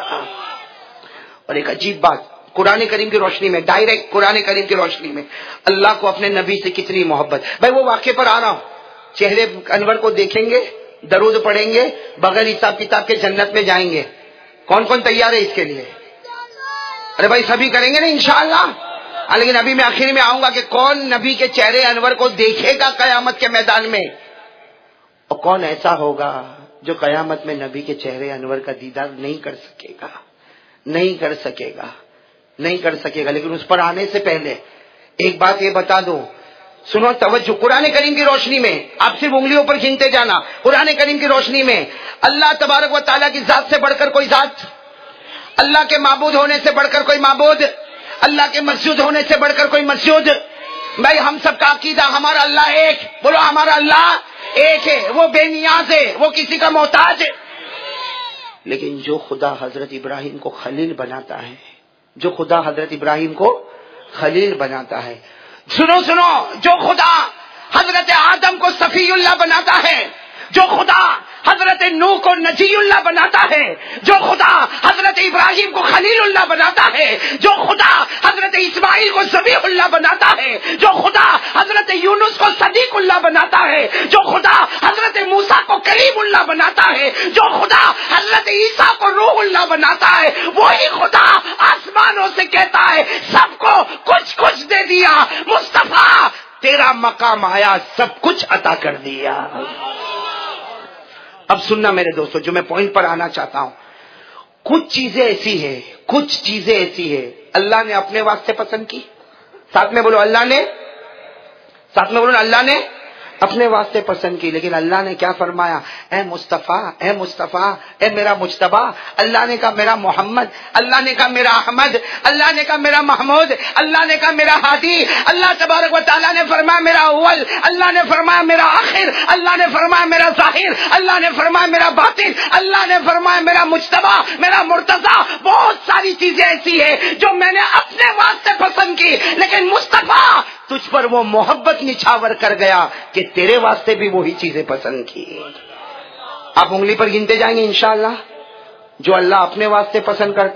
اور ایک عجیب بات، قرآن کریم کی روشنی میں، ڈائریکٹ قرآن کریم کی روشنی میں اللہ کو اپنے نبی سے کتنی محبت. بھائی وہ واقعے پر آ رہا ہوں، چہرے انور کو دیکھیں گے، درود پڑھیں گے، بغیر حساب کتاب کے جنت میں جائیں گے. کون کون تیار ہے اس کے لیے؟ ارے بھائی سبھی کریں گے نا انشاءاللہ. لیکن ابھی میں آخر میں آؤں گا کہ کون نبی کے چہرے انور کو دیکھے گا قیامت کے میدان میں، اور کون ایسا ہوگا جو قیامت میں نبی کے چہرے انور کا دیدار نہیں کر سکے گا. نہیں کر سکے گا. لیکن اس پر آنے سے پہلے ایک بات یہ بتا دو، سنو توجہ. قرآن کریم کی روشنی میں آپ صرف انگلیوں پر گنتے جانا. قرآن کریم کی روشنی میں اللہ تبارک و تعالیٰ کی ذات سے بڑھ کر کوئی ذات، اللہ کے معبود ہونے سے بڑھ کر کوئی معبود، اللہ کے مسجود ہونے سے بڑھ کر کوئی مسجود. بھائی ہم سب کا عقیدہ ہمارا اللہ ایک. بولو ہمارا اللہ ایک ہے، وہ بے نیاز ہے، وہ کسی کا محتاج ہے. لیکن جو خدا حضرت ابراہیم کو خلیل بناتا ہے، جو خدا حضرت ابراہیم کو خلیل بناتا ہے، سنو جو خدا حضرت آدم کو صفی اللہ بناتا ہے، جو خدا حضرت نوح کو نجی اللہ بناتا ہے، جو خدا حضرت ابراہیم کو خلیل اللہ بناتا ہے، جو خدا حضرت اسماعیل کو ذبیح اللہ بناتا ہے، جو خدا حضرت یونس کو صدیق اللہ بناتا ہے، جو خدا حضرت موسیٰ کو کلیم اللہ بناتا ہے، جو خدا حضرت عیسیٰ کو روح اللہ بناتا ہے، وہی خدا آسمانوں سے کہتا ہے سب کو کچھ کچھ دے دیا. مصطفیٰ تیرا مقام آیا، سب کچھ عطا کر دیا. اب سننا میرے دوستو، جو میں پوائنٹ پر آنا چاہتا ہوں، کچھ چیزیں ایسی ہے اللہ نے اپنے واسطے پسند کی. ساتھ میں بولو اللہ نے اپنے واسطے پسند کی. لیکن اللہ نے کیا فرمایا؟ اے مصطفیٰ اے میرا مجتبی. اللہ نے کہا میرا محمد، اللہ نے کہا میرا احمد، اللہ نے کہا میرا محمود، اللہ نے کہا میرا ہادی. اللہ تبارک و تعالیٰ نے فرمایا میرا اول، اللہ نے فرمایا میرا آخر، اللہ نے فرمایا میرا ظاہر، اللہ نے فرمایا میرا باطن، اللہ نے فرمایا میرا مجتبی، میرا مرتضی. بہت ساری چیزیں ایسی ہیں جو میں نے اپنے واسطے پسند کی. لیکن مصطفیٰ تجھ پر وہ محبت نچھاور کر گیا کہ تیرے واسطے بھی وہی چیزیں پسند کی. آپ انگلی پر گنتے جائیں گے انشاءاللہ. جو اللہ اپنے واسطے پسند کرتا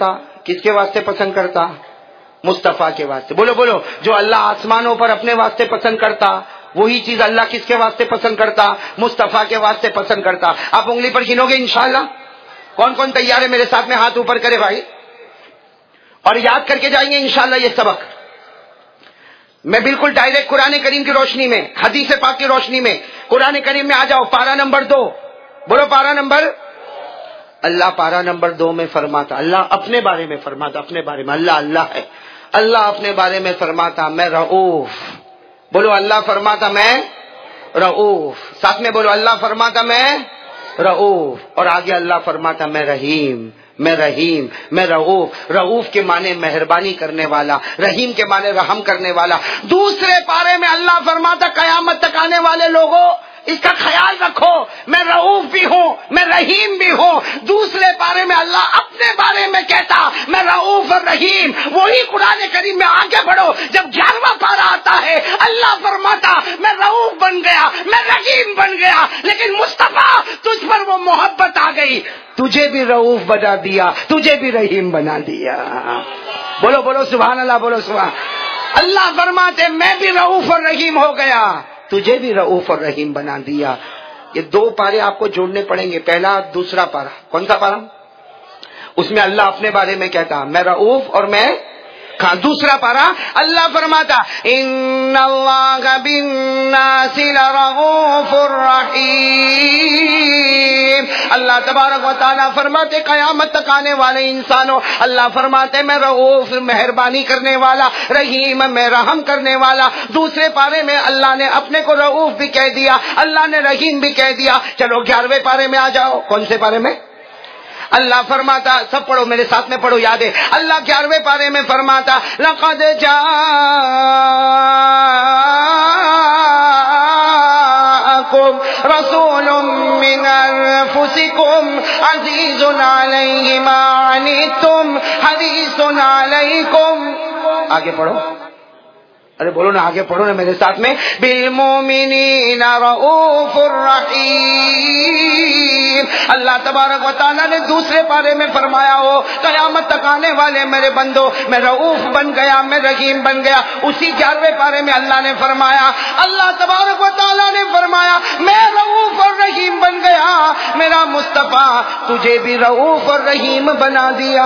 کس کے واسطے پسند کرتا؟ مصطفیٰ کے واسطے. بولو بولو. جو اللہ آسمانوں پر اپنے واسطے پسند کرتا وہی چیز اللہ کس کے واسطے پسند کرتا؟ مصطفیٰ کے واسطے پسند کرتا. آپ انگلی پر گنو گے انشاءاللہ. کون کون تیار ہے میرے ساتھ میں ہاتھ اوپر کرے بھائی, اور یاد کر کے جائیں گے انشاءاللہ یہ سبق. میں بالکل ڈائریکٹ قرآن کریم کی روشنی میں, حدیث پاک کی روشنی میں, قرآن کریم میں آ جاؤ. پارہ نمبر 2. بولو پارہ نمبر. اللہ پارہ نمبر 2 میں فرماتا, اللہ اپنے بارے میں فرماتا, اپنے بارے میں, اللہ ہے. اللہ اپنے بارے میں فرماتا میں رؤوف. بولو اللہ فرماتا میں رؤوف. ساتھ میں بولو اللہ فرماتا میں رؤوف. اور آگے اللہ فرماتا میں رحیم, میں رحیم, میں رؤوف. رؤوف کے معنی مہربانی کرنے والا, رحیم کے معنی رحم کرنے والا. دوسرے پارے میں اللہ فرماتا قیامت تک آنے والے لوگوں اس کا خیال رکھو, میں رؤوف بھی ہوں, میں رحیم بھی ہوں. دوسرے پارے میں اللہ اپنے بارے میں کہتا میں رؤوف اور رحیم. وہی قرآن کریم میں آگے بڑھو, جب 11واں پارہ آتا ہے اللہ فرماتا میں رؤوف بن گیا, میں رحیم بن گیا, لیکن مصطفیٰ تجھ پر وہ محبت آ گئی, تجھے بھی رؤوف بنا دیا, تجھے بھی رحیم بنا دیا. بولو بولو سبحان اللہ, بولو سبحان. اللہ فرماتے میں بھی رؤوف اور رحیم ہو گیا, تجھے بھی رؤوف اور رحیم بنا دیا. یہ 2 پارے آپ کو جوڑنے پڑیں گے, پہلا دوسرا پارا. کون سا پارا؟ اس میں اللہ اپنے بارے میں کہتا میں رؤوف اور میں دوسرا پارا اللہ فرماتا ان اللہ بالناس لرؤوف الرحیم. اللہ تبارک و تعالیٰ فرماتے قیامت تک آنے والے انسانوں, اللہ فرماتے میں رؤوف مہربانی کرنے والا, رحیم میں رحم کرنے والا. دوسرے پارے میں اللہ نے اپنے کو رؤوف بھی کہہ دیا, اللہ نے رحیم بھی کہہ دیا. چلو 11ویں پارے میں آ جاؤ. کون سے پارے میں؟ اللہ فرماتا, سب پڑھو میرے ساتھ میں پڑھو, یاد ہے. اللہ 11ویں پارے میں فرماتا لقد جاءکم رسول من انفسکم عزیز علیہ ما عنتم حریص علیکم. آگے پڑھو, ارے بولو نا, آگے پڑھو نا میرے ساتھ میں. بالمؤمنین رؤوف الرحیم. اللہ تبارک و تعالیٰ نے دوسرے پارے میں فرمایا ہو قیامت تک آنے والے میرے بندو میں رؤوف بن گیا, میں رحیم بن گیا. اسی 11ویں پارے میں اللہ نے فرمایا, اللہ تبارک و تعالیٰ نے فرمایا میں رؤوف اور رحیم بن گیا, میرا مصطفیٰ تجھے بھی رؤوف اور رحیم بنا دیا.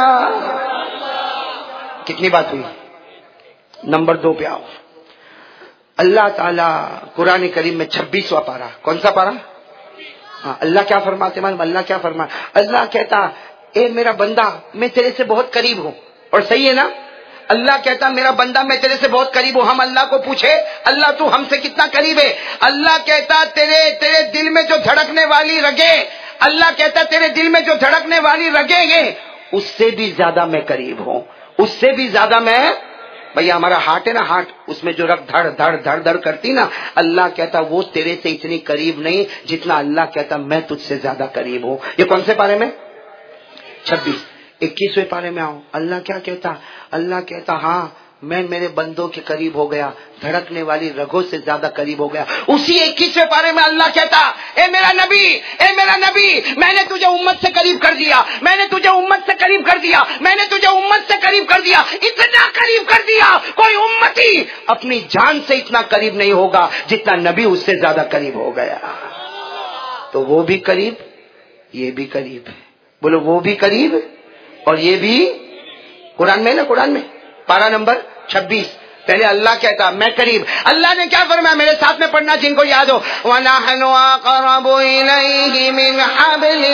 کتنی بات ہوئی؟ نمبر 2 پہ آؤ. اللہ تعالیٰ قرآن کریم میں 26واں پارہ. کون سا پارہ؟ ہاں, اللہ کیا فرماتے ہیں؟ اللہ کیا فرما, اللہ کہتا اے میرا بندہ میں تیرے سے بہت قریب ہوں. اور صحیح ہے نا, اللہ کہتا میرا بندہ میں تیرے سے بہت قریب ہوں. ہم اللہ کو پوچھے اللہ تو ہم سے کتنا قریب ہے؟ اللہ کہتا تیرے دل میں جو دھڑکنے والی رگیں, اللہ کہتا تیرے دل میں جو دھڑکنے والی رگیں ہیں اس سے بھی زیادہ میں قریب ہوں, اس سے بھی زیادہ میں. بھئی ہمارا ہارٹ ہے نا, ہارٹ, اس میں جو رگ دھڑ دھڑ دھڑ دھڑ کرتی نا, اللہ کہتا وہ تیرے سے اتنی قریب نہیں جتنا اللہ کہتا میں تجھ سے زیادہ قریب ہوں. یہ کون سے پارے میں؟ 26. 21ویں پارے میں آؤ. اللہ کیا کہتا؟ اللہ کہتا ہاں میں میرے بندوں کے قریب ہو گیا, دھڑکنے والی رگوں سے زیادہ قریب ہو گیا. اسی 21ویں پارے میں اللہ کہتا اے میرا نبی, اے میرا نبی میں نے تجھے امت سے قریب کر دیا, میں نے تجھے امت سے قریب کر دیا, میں نے تجھے امت سے قریب کر دیا, اتنا قریب کر دیا کوئی امتی اپنی جان سے اتنا قریب نہیں ہوگا جتنا نبی اس سے زیادہ قریب ہو گیا. تو وہ بھی قریب, یہ بھی قریب. بولو وہ بھی قریب اور یہ بھی. قرآن میں نا, قرآن میں پارہ نمبر 26. پہلے اللہ کہتا میں قریب. اللہ نے کیا فرمایا میرے ساتھ میں پڑھنا جن کو یاد ہو, وَنَحْنُ أَقْرَبُ إِلَيْهِ مِنْ حَبْلِ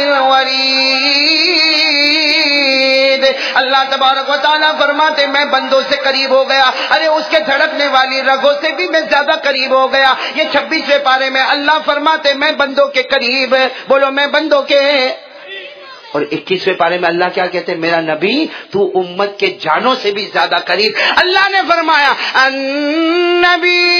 الْوَرِيدِ. اللہ تبارک و تعالیٰ فرماتے میں بندوں سے قریب ہو گیا, ارے اس کے دھڑکنے والی رگوں سے بھی میں زیادہ قریب ہو گیا. یہ 26ویں پارے میں اللہ فرماتے میں بندوں کے قریب. بولو میں بندوں کے. اور 21ویں پارے میں اللہ کیا کہتے ہیں؟ میرا نبی تو امت کے جانوں سے بھی زیادہ قریب. اللہ نے فرمایا النبی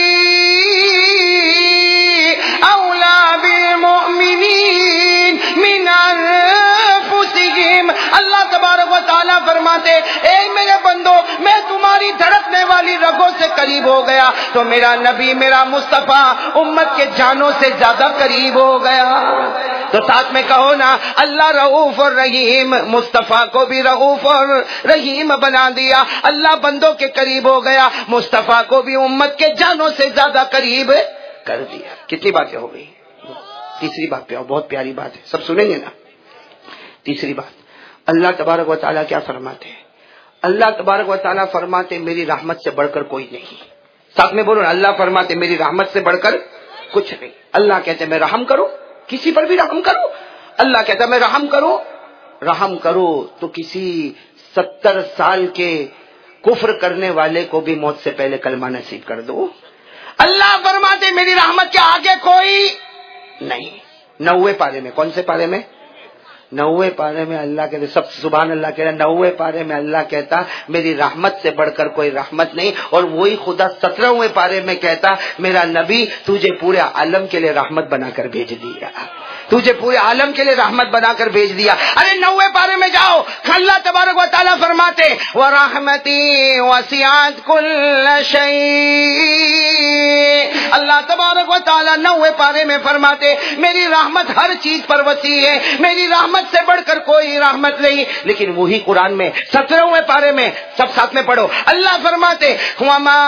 اولا بالمؤمنین من انفسہم. اللہ تبارک و تعالیٰ فرماتے اے میرے بندو میں تمہاری دھڑکنے والی رگوں سے قریب ہو گیا تو میرا نبی میرا مصطفیٰ امت کے جانوں سے زیادہ قریب ہو گیا. تو ساتھ میں کہو نا، اللہ رؤوف اور رحیم، مصطفیٰ کو بھی رؤوف اور رحیم بنا دیا، اللہ بندوں کے قریب ہو گیا، مصطفیٰ کو بھی امت کے جانوں سے زیادہ قریب کر دیا۔ کتنی باتیں ہو گئی؟ تیسری بات پہ آؤ، بہت پیاری بات ہے، سب سنیں گے نا؟ تیسری بات، اللہ تبارک و تعالیٰ کیا فرماتے ہیں؟ اللہ تبارک و تعالیٰ فرماتے میری رحمت سے بڑھ کر کوئی نہیں۔ ساتھ میں بولو، اللہ فرماتے میری رحمت سے بڑھ کر کچھ نہیں۔ اللہ کہتے میں رحم کرو، کسی پر بھی رحم کرو۔ اللہ کہتا میں رحم کرو تو کسی 70 سال کے کفر کرنے والے کو بھی موت سے پہلے کلمہ نصیب کر دو۔ اللہ فرماتے میری رحمت کے آگے کوئی نہیں۔ 90 پارے میں، کون سے پارے میں؟ 90 پارے میں اللہ کہتے، سب سبحان اللہ کہہ رہا، 90 پارے میں اللہ کہتا میری رحمت سے بڑھ کر کوئی رحمت نہیں، اور وہی خدا 17ویں پارے میں کہتا میرا نبی تجھے پورے عالم کے لیے رحمت بنا کر بھیج دیا، تجھے پورے عالم کے لیے رحمت بنا کر بھیج دیا۔ ارے 90 پارے میں جاؤ، اللہ تبارک و تعالیٰ فرماتے وَرَحْمَتِي وَسِعَتْ كُلَّ شَيْءٍ، اللہ تبارک و تعالیٰ 90 پارے میں فرماتے میری رحمت ہر چیز پر وسیع ہے، میری رحمت سے بڑھ کر کوئی رحمت نہیں۔ لیکن وہی قرآن میں 17ویں پارے میں، سب ساتھ میں پڑھو، اللہ فرماتے وَمَا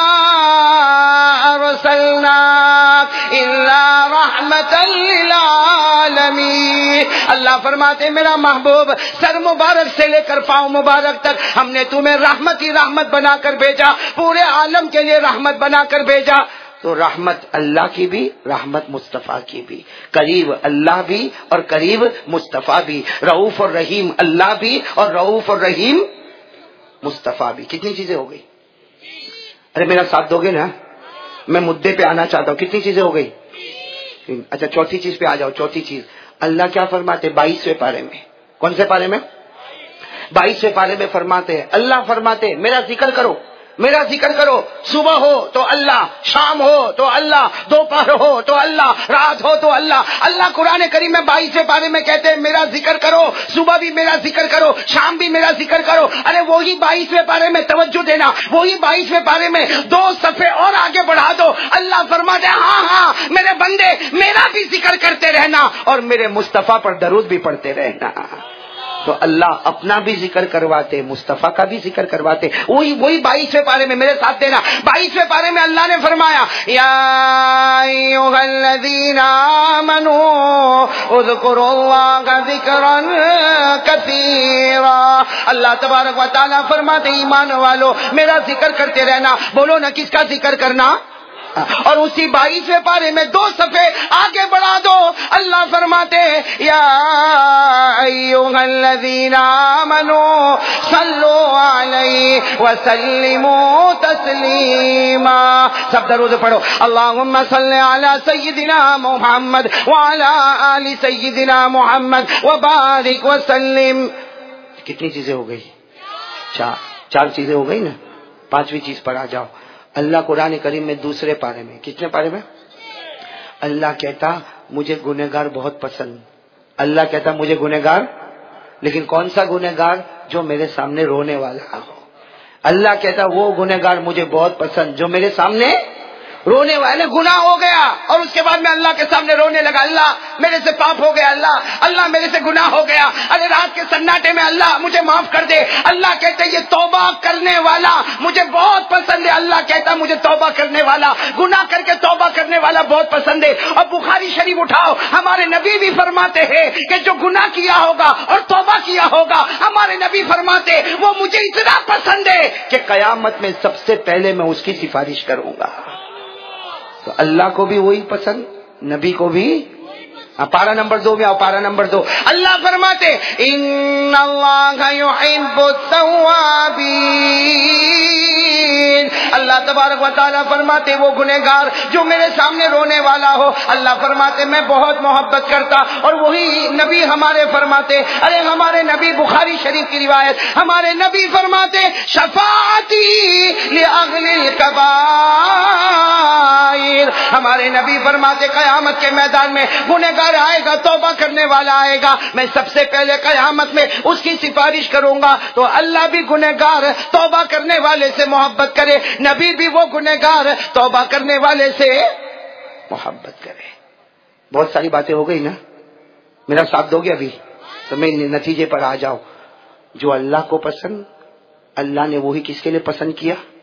أَرْسَلْنَاكَ إِلَّا رَحْمَةً لِلْعَالَمِينَ، اللہ فرماتے میرا محبوب سر مبارک سے لے کر پاؤں مبارک تک ہم نے تمہیں رحمت ہی رحمت بنا کر بھیجا، پورے عالم کے لیے رحمت بنا کر بھیجا۔ تو رحمت اللہ کی بھی، رحمت مصطفیٰ کی بھی، قریب اللہ بھی اور قریب مصطفیٰ بھی، رؤوف اور رحیم اللہ بھی اور رؤوف اور رحیم مصطفیٰ بھی۔ کتنی چیزیں ہو گئی؟ ارے میرا ساتھ دو گے نا؟ میں مدعے پہ آنا چاہتا ہوں۔ کتنی چیزیں ہو گئی؟ اچھا چوتھی چیز پہ آ جاؤ۔ چوتھی چیز اللہ کیا فرماتے 22ویں پارے میں؟ کون سے پارے میں؟ 22ویں پارے میں فرماتے اللہ فرماتے میرا ذکر کرو، میرا ذکر کرو، صبح ہو تو اللہ، شام ہو تو اللہ، دوپہر ہو تو اللہ، رات ہو تو اللہ۔ اللہ قرآن کریم میں 22ویں پارے میں کہتے ہیں میرا ذکر کرو، صبح بھی میرا ذکر کرو، شام بھی میرا ذکر کرو۔ ارے وہی 22ویں پارے میں توجہ دینا، وہی 22ویں پارے میں 2 صفحے اور آگے بڑھا دو، اللہ فرماتے ہاں میرے بندے میرا بھی ذکر کرتے رہنا اور میرے مصطفیٰ پر درود بھی پڑھتے رہنا۔ تو اللہ اپنا بھی ذکر کرواتے، مصطفیٰ کا بھی ذکر کرواتے۔ وہی 22ویں پارے میں میرے ساتھ دینا، 22ویں پارے میں اللہ نے فرمایا یا ایھا الذین آمنوا اذکروا اللہ ذکرا کثیرا، اللہ تبارک و تعالیٰ فرماتے ایمان والو میرا ذکر کرتے رہنا۔ بولو نا کس کا ذکر کرنا؟ اور اسی 22ویں پارے میں 2 صفحے آگے بڑھا دو، اللہ فرماتے یا ایھا الذین آمنوا صلوا علیہ وسلموا تسلیما۔ سب درود پڑھو، اللہم صل علی سیدنا محمد وعلی آل سیدنا محمد وبارک وسلم۔ کتنی چیزیں ہو گئی؟ 4 چیزیں ہو گئی نا۔ 5ویں چیز پر آ جاؤ، اللہ قرآن کریم میں 2 پارے میں، کتنے پارے میں؟ اللہ کہتا مجھے گنہگار بہت پسند، اللہ کہتا مجھے گنہگار، لیکن کون سا گنہگار؟ جو میرے سامنے رونے والا ہو۔ اللہ کہتا وہ گنہگار مجھے بہت پسند جو میرے سامنے رونے والے، گناہ ہو گیا اور اس کے بعد میں اللہ کے سامنے رونے لگا، اللہ میرے سے پاپ ہو گیا، اللہ میرے سے گناہ ہو گیا، ارے رات کے سناٹے میں اللہ مجھے معاف کر دے۔ اللہ کہتے یہ توبہ کرنے والا مجھے بہت پسند ہے، اللہ کہتا مجھے توبہ کرنے والا، گناہ کر کے توبہ کرنے والا بہت پسند ہے۔ اور بخاری شریف اٹھاؤ، ہمارے نبی بھی فرماتے ہیں کہ جو گناہ کیا ہوگا اور توبہ کیا ہوگا، ہمارے نبی فرماتے وہ مجھے اتنا پسند ہے کہ قیامت میں سب سے پہلے میں اس کی سفارش کروں گا۔ تو اللہ کو بھی وہی پسند، نبی کو بھی۔ پارہ نمبر 2 میں آؤ، پارہ نمبر 2 اللہ فرماتے ان اللہ یحب التوابین، اللہ تبارک و تعالیٰ فرماتے وہ گنہگار جو میرے سامنے رونے والا ہو، اللہ فرماتے میں بہت محبت کرتا۔ اور وہی نبی ہمارے فرماتے، ارے ہمارے نبی بخاری شریف کی روایت، ہمارے نبی فرماتے شفاعتی لأہل الکبائر، ہمارے نبی فرماتے قیامت کے میدان میں گنہگار آئے گا، توبہ کرنے والا آئے گا، میں سب سے پہلے قیامت میں اس کی سفارش کروں گا۔ تو اللہ بھی گنہگار توبہ کرنے والے سے محبت کرے، نبی بھی وہ گنہگار توبہ کرنے والے سے محبت کرے۔ بہت ساری باتیں ہو گئی نا، میرا ساتھ دو گے ابھی؟ تو میں نتیجے پر آ جاؤ. جو اللہ کو پسند، اللہ نے وہی کس کے لیے پسند کیا؟